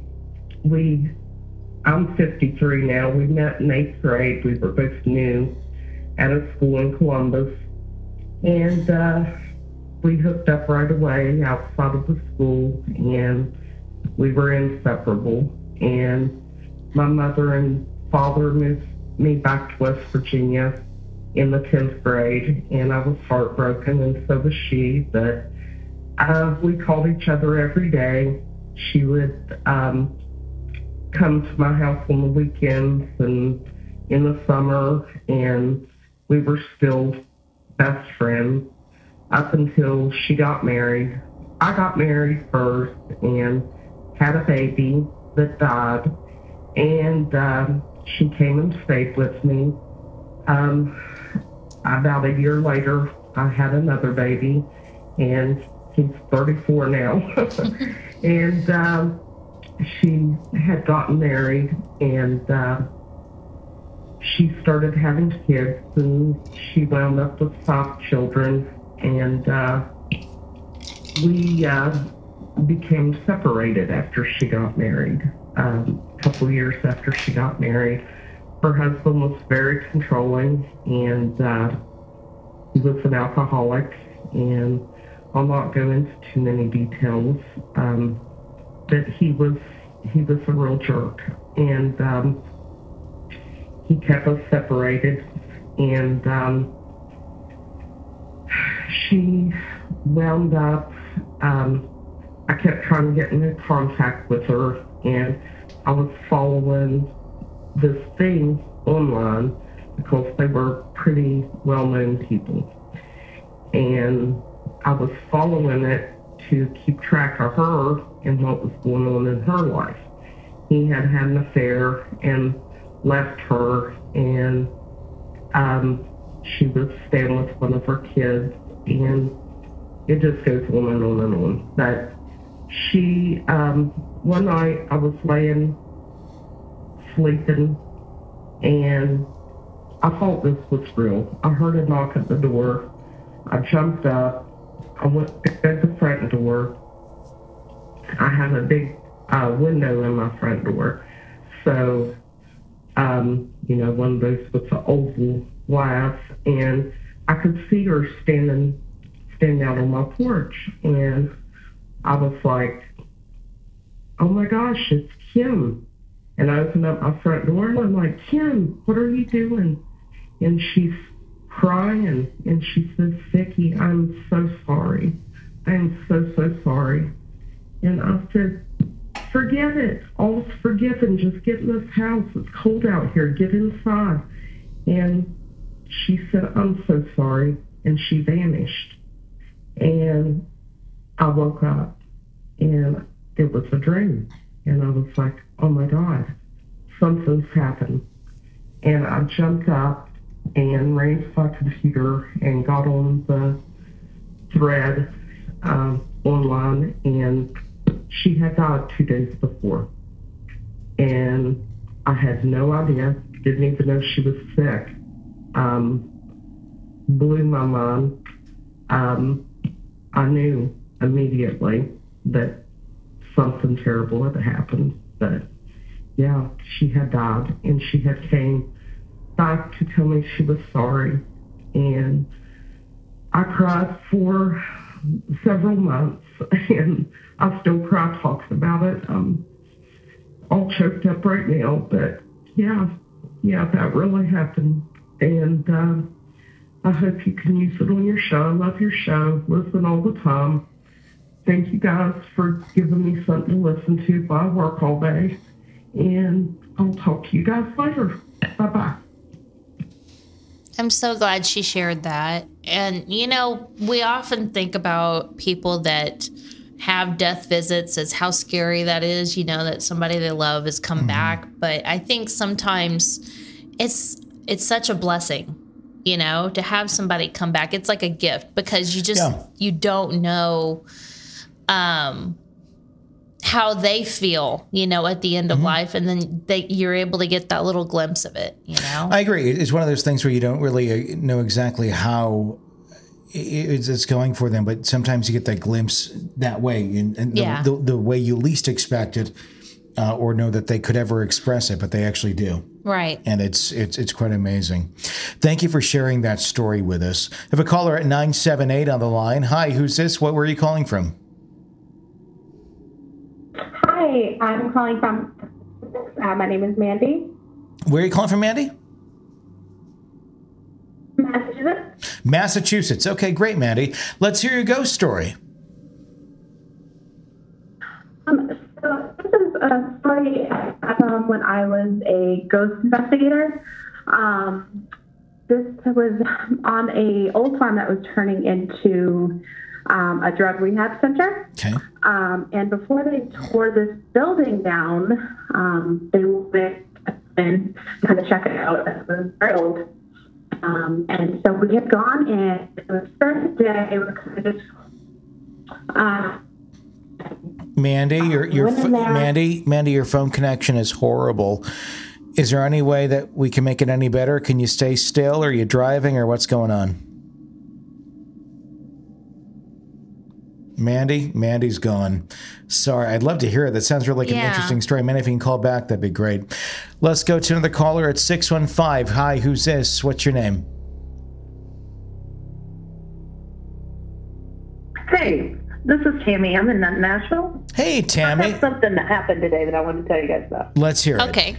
53 now. We met in 8th grade. We were both new at a school in Columbus. And we hooked up right away outside of the school, and we were inseparable. And my mother and father moved me back to West Virginia in the 10th grade, and I was heartbroken, and so was she. But we called each other every day. She would come to my house on the weekends and in the summer, and we were still best friends up until she got married. I got married first and had a baby that died, and she came and stayed with me. About a year later, I had another baby, and he's 34 now. And she had gotten married, and she started having kids, and she wound up with 5 children, and we became separated after she got married. A couple years after she got married, her husband was very controlling, and he was an alcoholic, and I'll not go into too many details, but he was a real jerk, and he kept us separated, and she wound up, I kept trying to get into contact with her, and I was following this thing online because they were pretty well-known people. And I was following it to keep track of her and what was going on in her life. He had had an affair and left her, and she was staying with one of her kids, and it just goes on and on and on. But she, one night I was laying sleeping, and I thought this was real. I heard a knock at the door. I jumped up. I went at the front door. I have a big window in my front door. So, one of those with the oval glass, and I could see her standing out on my porch, and I was like, oh my gosh, it's Kim. And I opened up my front door, and I'm like, Kim, what are you doing? And she's crying, and she says, Vicki, I'm so sorry. I am so, so sorry. And I said, forget it. All's forgiven. Just get in this house. It's cold out here. Get inside. And she said, I'm so sorry. And she vanished. And I woke up, and it was a dream. And I was like, oh my God, something's happened. And I jumped up and ran to my computer and got on the thread online, and she had died 2 days before. And I had no idea, didn't even know she was sick. Blew my mind. I knew immediately that something terrible had happened. But yeah, she had died, and she had came back to tell me she was sorry. And I cried for several months, and I still cry talking about it. I'm all choked up right now, but yeah, that really happened. And I hope you can use it on your show. I love your show. Listen all the time. Thank you guys for giving me something to listen to while I work all day. And I'll talk to you guys later. Bye-bye. I'm so glad she shared that. And, we often think about people that have death visits as how scary that is, that somebody they love has come back. But I think sometimes it's such a blessing, to have somebody come back. It's like a gift because you don't know how they feel, at the end of life. And then you're able to get that little glimpse of it, I agree. It's one of those things where you don't really know exactly how it's going for them, but sometimes you get that glimpse that way, and the way you least expect it, or know that they could ever express it, but they actually do. Right. And it's quite amazing. Thank you for sharing that story with us. I have a caller at 978 on the line. Hi, who's this? Where are you calling from? Hi, I'm calling from, my name is Mandy. Where are you calling from, Mandy? Massachusetts. Massachusetts. Okay, great, Mandy. Let's hear your ghost story. So this is a story when I was a ghost investigator. This was on a old farm that was turning into a drug rehab center. Okay. And before they tore this building down, they went and kind of check it out. It was very old. And so we had gone in. It was Thursday. We were kind of just. Mandy, your phone connection is horrible. Is there any way that we can make it any better? Can you stay still? Are you driving, or what's going on? Mandy's gone. Sorry, I'd love to hear it. That sounds really like an interesting story. Mandy, if you can call back, that'd be great. Let's go to another caller at 615. Hi, who's this? What's your name? Hey, this is Tammy. I'm in Nashville. Hey, Tammy. I have something that happened today that I wanted to tell you guys about. Let's hear it. Okay.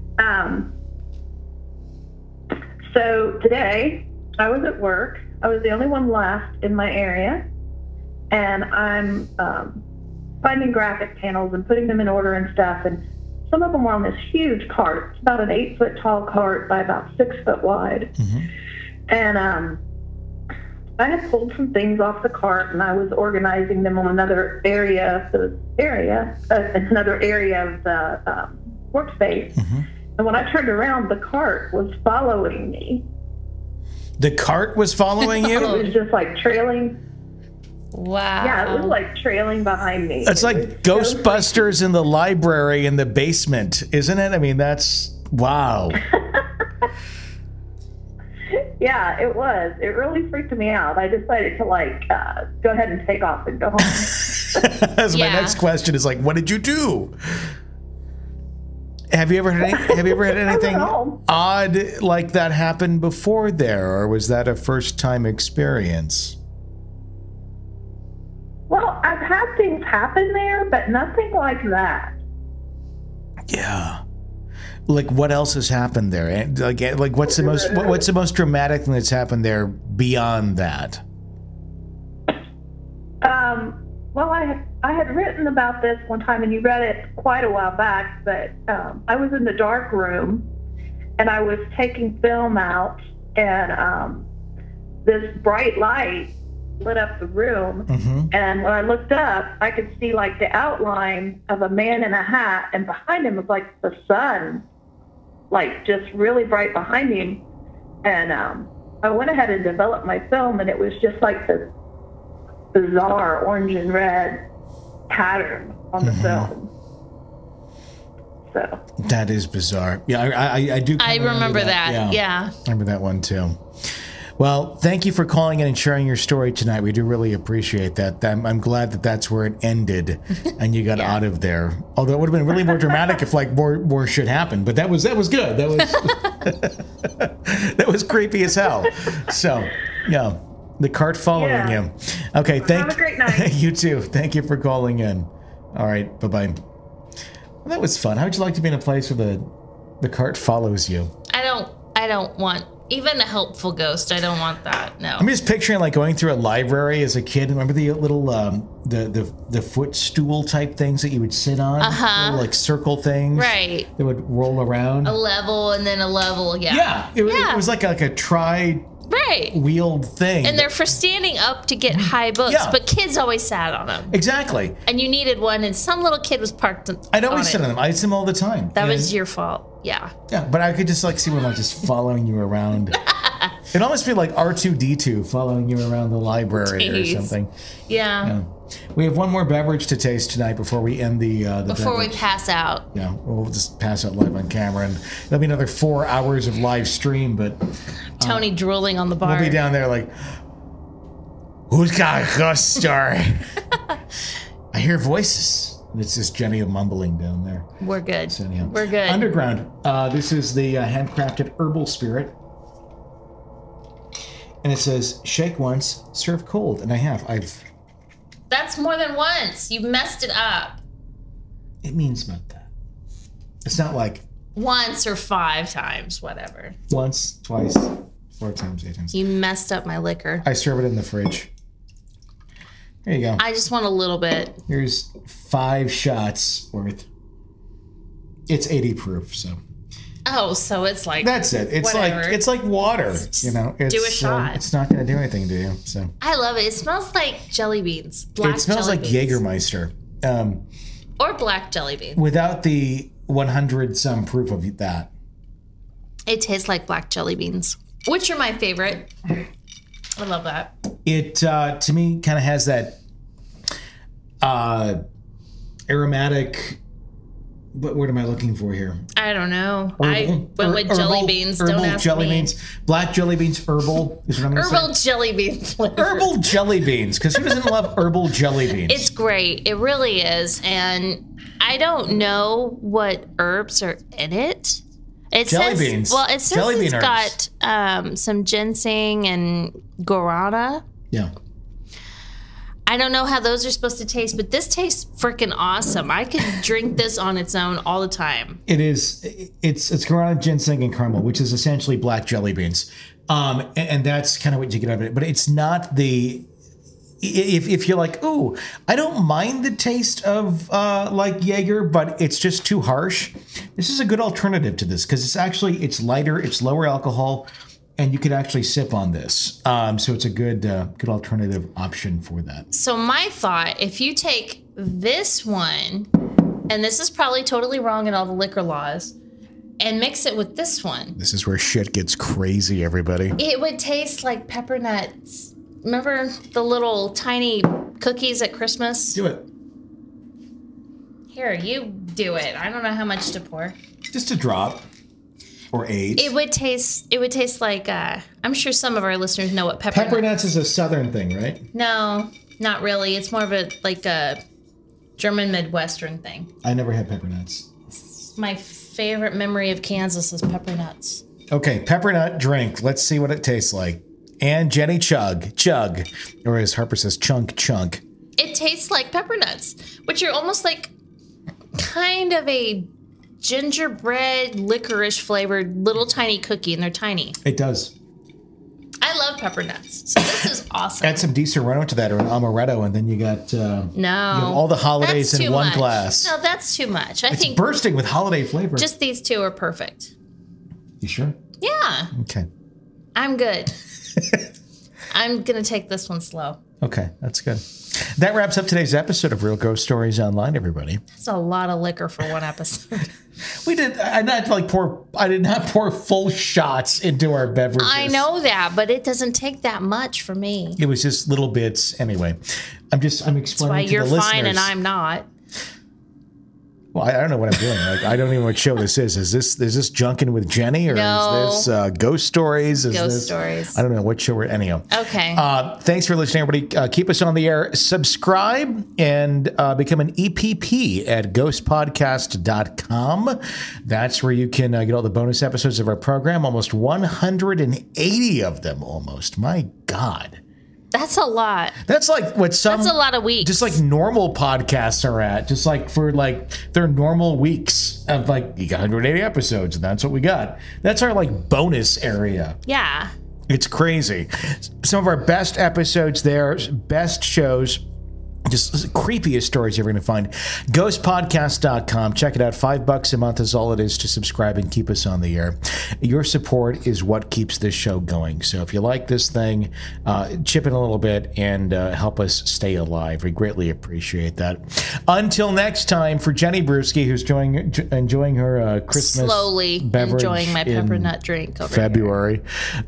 So today, I was at work. I was the only one left in my area. And I'm finding graphic panels and putting them in order and stuff. And some of them were on this huge cart. It's about an 8-foot tall cart by about 6 foot wide. Mm-hmm. And I had pulled some things off the cart, and I was organizing them on another area of the workspace. Mm-hmm. And when I turned around, the cart was following me. The cart was following you? It was just like trailing. Wow. Yeah, it was like trailing behind me. It's like Ghostbusters in the library in the basement, isn't it? I mean, that's wow. Yeah, it was. It really freaked me out. I decided to go ahead and take off and go home. That's my next question is what did you do? Have you ever had anything odd like that happen before there, or was that a first time experience? Well, I've had things happen there, but nothing like that. Yeah. Like, what else has happened there? Like what's the most dramatic thing that's happened there beyond that? Well, I had written about this one time, and you read it quite a while back, but I was in the dark room, and I was taking film out, and this bright light lit up the room, mm-hmm. and when I looked up, I could see the outline of a man in a hat, and behind him was the sun, just really bright behind him. And I went ahead and developed my film, and it was just this bizarre orange and red pattern on the mm-hmm. film. So that is bizarre. Yeah, I do. I remember that. Yeah. I remember that one too. Well, thank you for calling in and sharing your story tonight. We do really appreciate that. I'm glad that that's where it ended and you got out of there. Although it would have been really more dramatic if like more shit happened. But that was good. That was that was creepy as hell. So, yeah, the cart following you. Okay, have a great night. You too. Thank you for calling in. All right, bye-bye. Well, that was fun. How would you like to be in a place where the cart follows you? I don't want even a helpful ghost. I don't want that. No. I'm just picturing like going through a library as a kid. Remember the little the footstool type things that you would sit on? Little, like circle things. Right. That would roll around. A level and then a level. Yeah. Yeah. It was like a wheeled thing. And they're for standing up to get high books, but kids always sat on them. Exactly. And you needed one, and some little kid was parked on I'd always sit on them. I used them all the time. That was your fault. Yeah. Yeah, but I could just like see one like just following you around. It'd almost be like R2-D2 following you around the library or something. Yeah. We have one more beverage to taste tonight before we end the before beverage. we pass out. Yeah, we'll just pass out live on camera, and there'll be another 4 hours of live stream. But Tony drooling on the bar. We'll be down there like, who's got a ghost story? I hear voices. It's just Jenny mumbling down there. We're good. So, yeah. We're good. Underground. This is the handcrafted herbal spirit. And it says, shake once, serve cold. And I have. That's more than once. You messed it up. It means about that. It's not like once or 5 times, whatever. Once, twice, 4 times, 8 times. You messed up my liquor. I serve it in the fridge. There you go. I just want a little bit. Here's 5 shots worth. It's 80 proof, so. Oh, so it's like that's it. It's whatever. It's like water, you know. It's, do a shot. It's not going to do anything to you. So. I love it. It smells like jelly beans. Black it smells jelly like beans. Jägermeister. Or black jelly beans. Without the 100 some proof of that. It tastes like black jelly beans, which are my favorite. I love that. It to me kind of has that aromatic. What am I looking for here? I don't know. I went with jelly beans. Don't ask jelly me. beans, black jelly beans, herbal. Is what I'm gonna Herbal say. jelly beans. Herbal jelly beans, because who doesn't love herbal jelly beans? It's great. It really is, and I don't know what herbs are in it. It jelly says, beans. Well, it says jelly it's bean got some ginseng and guarana. Yeah. I don't know how those are supposed to taste, but this tastes freaking awesome. I could drink this on its own all the time. It is. It's guarana, ginseng, and caramel, which is essentially black jelly beans, and that's kind of what you get out of it. But it's not the. If you're like, ooh, I don't mind the taste of like Jaeger, but it's just too harsh. This is a good alternative to this because it's lighter, it's lower alcohol, and you could actually sip on this. So it's a good alternative option for that. So my thought, if you take this one, and this is probably totally wrong in all the liquor laws, and mix it with this one. This is where shit gets crazy, everybody. It would taste like pepper nuts. Remember the little tiny cookies at Christmas? Do it. Here, you do it. I don't know how much to pour. Just a drop. Or 8. It would taste like, I'm sure some of our listeners know what pepper nuts is a southern thing, right? No, not really. It's more of a German Midwestern thing. I never had pepper nuts. My favorite memory of Kansas is pepper nuts. Okay, pepper nut drink. Let's see what it tastes like. And Jenny chug. Or as Harper says, chunk. It tastes like pepper nuts, which are almost like kind of a gingerbread, licorice flavored little tiny cookie, and they're tiny. It does. I love pepper nuts, so this is awesome. Add some Di Serrano to that, or an amaretto, and then you got you have all the holidays in one glass. No, that's too much. I think bursting with holiday flavor. Just these 2 are perfect. You sure? Yeah. Okay. I'm good. I'm gonna take this one slow. Okay, that's good. That wraps up today's episode of Real Ghost Stories Online, everybody. That's a lot of liquor for one episode. We did. I did not pour full shots into our beverages. I know that, but it doesn't take that much for me. It was just little bits. Anyway, I'm explaining That's why to you're the listeners. fine and I'm not. Well, I don't know what I'm doing. Like, I don't even know what show this is. Is this Junkin' with Jenny, or No. is this Ghost Stories? Ghost Stories. I don't know what show we're anyhow. Okay. Thanks for listening, everybody. Keep us on the air. Subscribe and become an EPP at ghostpodcast.com. That's where you can get all the bonus episodes of our program. Almost 180 of them, almost. My God. That's a lot. That's like what some. That's a lot of weeks. Just like normal podcasts are at. Just like for like their normal weeks of like you got 180 episodes, and that's what we got. That's our like bonus area. Yeah. It's crazy. Some of our best episodes there, best shows. Just creepiest stories you're going to find. Ghostpodcast.com. Check it out. $5 a month is all it is to subscribe and keep us on the air. Your support is what keeps this show going. So if you like this thing, chip in a little bit and help us stay alive. We greatly appreciate that. Until next time, for Jenny Brewski, who's enjoying her Christmas slowly beverage enjoying my peppermint drink over February.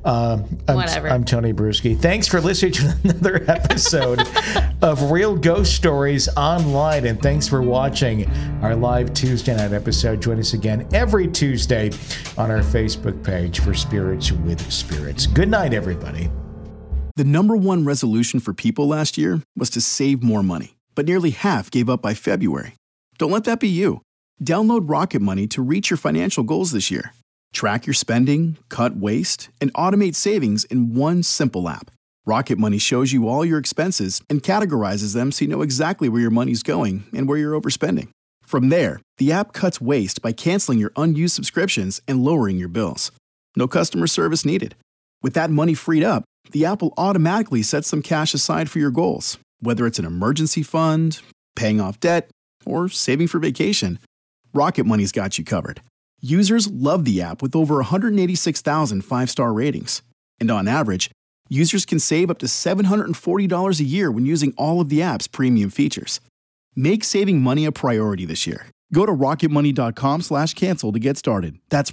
Whatever. I'm Tony Brewski. Thanks for listening to another episode of Real Ghost Stories Online, and thanks for watching our live Tuesday night episode. Join us again every Tuesday on our Facebook page for Spirits with Spirits. Good night, everybody. The number one resolution for people last year was to save more money, but nearly half gave up by February. Don't let that be you. Download Rocket Money to reach your financial goals this year. Track your spending, cut waste, and automate savings in one simple app. Rocket Money shows you all your expenses and categorizes them so you know exactly where your money's going and where you're overspending. From there, the app cuts waste by canceling your unused subscriptions and lowering your bills. No customer service needed. With that money freed up, the app will automatically set some cash aside for your goals, whether it's an emergency fund, paying off debt, or saving for vacation. Rocket Money's got you covered. Users love the app with over 186,000 five-star ratings. And on average, users can save up to $740 a year when using all of the app's premium features. Make saving money a priority this year. Go to rocketmoney.com/cancel to get started. That's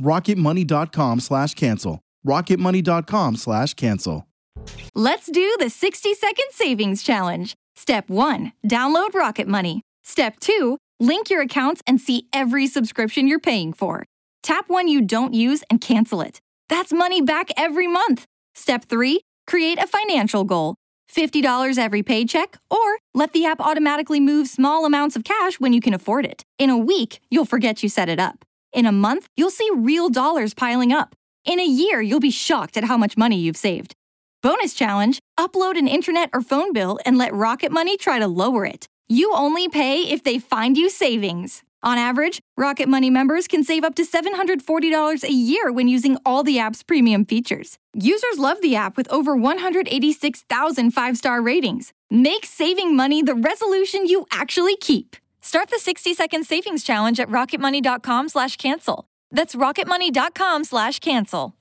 rocketmoney.com/cancel. rocketmoney.com/cancel. Let's do the 60-second savings challenge. Step 1, download Rocket Money. Step 2, link your accounts and see every subscription you're paying for. Tap one you don't use and cancel it. That's money back every month. Step 3, create a financial goal. $50 every paycheck, or let the app automatically move small amounts of cash when you can afford it. In a week, you'll forget you set it up. In a month, you'll see real dollars piling up. In a year, you'll be shocked at how much money you've saved. Bonus challenge, upload an internet or phone bill and let Rocket Money try to lower it. You only pay if they find you savings. On average, Rocket Money members can save up to $740 a year when using all the app's premium features. Users love the app with over 186,000 five-star ratings. Make saving money the resolution you actually keep. Start the 60-second savings challenge at rocketmoney.com/cancel. That's rocketmoney.com/cancel.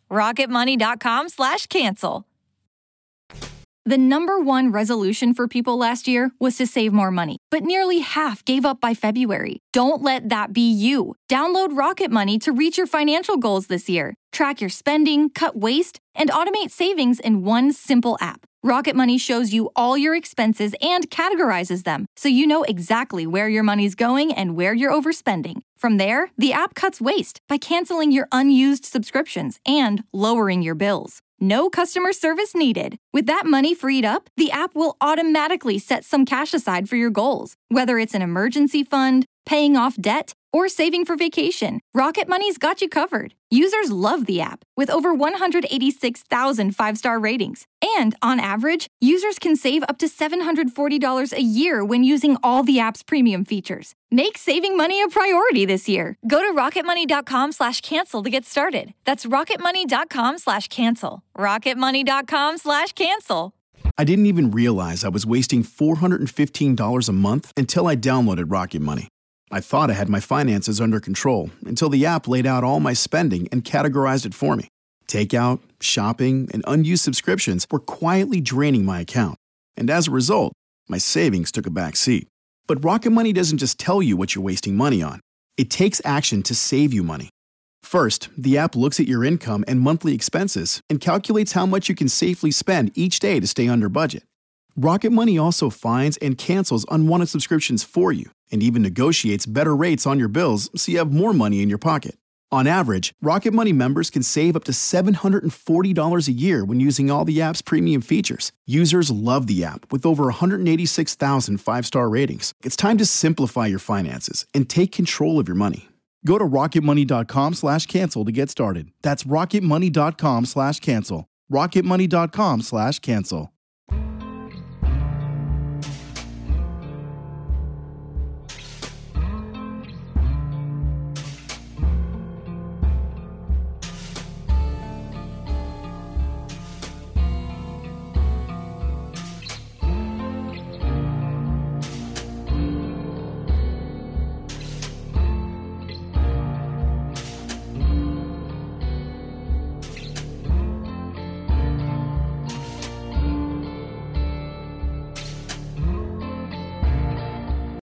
rocketmoney.com/cancel. The number one resolution for people last year was to save more money, but nearly half gave up by February. Don't let that be you. Download Rocket Money to reach your financial goals this year. Track your spending, cut waste, and automate savings in one simple app. Rocket Money shows you all your expenses and categorizes them, so you know exactly where your money's going and where you're overspending. From there, the app cuts waste by canceling your unused subscriptions and lowering your bills. No customer service needed. With that money freed up, the app will automatically set some cash aside for your goals, whether it's an emergency fund, paying off debt, or saving for vacation. Rocket Money's got you covered. Users love the app with over 186,000 five-star ratings. And on average, users can save up to $740 a year when using all the app's premium features. Make saving money a priority this year. Go to rocketmoney.com/cancel to get started. That's rocketmoney.com/cancel. rocketmoney.com/cancel. I didn't even realize I was wasting $415 a month until I downloaded Rocket Money. I thought I had my finances under control until the app laid out all my spending and categorized it for me. Takeout, shopping, and unused subscriptions were quietly draining my account. And as a result, my savings took a back seat. But Rocket Money doesn't just tell you what you're wasting money on. It takes action to save you money. First, the app looks at your income and monthly expenses and calculates how much you can safely spend each day to stay under budget. Rocket Money also finds and cancels unwanted subscriptions for you and even negotiates better rates on your bills so you have more money in your pocket. On average, Rocket Money members can save up to $740 a year when using all the app's premium features. Users love the app with over 186,000 five-star ratings. It's time to simplify your finances and take control of your money. Go to rocketmoney.com/cancel to get started. That's rocketmoney.com/cancel. rocketmoney.com/cancel.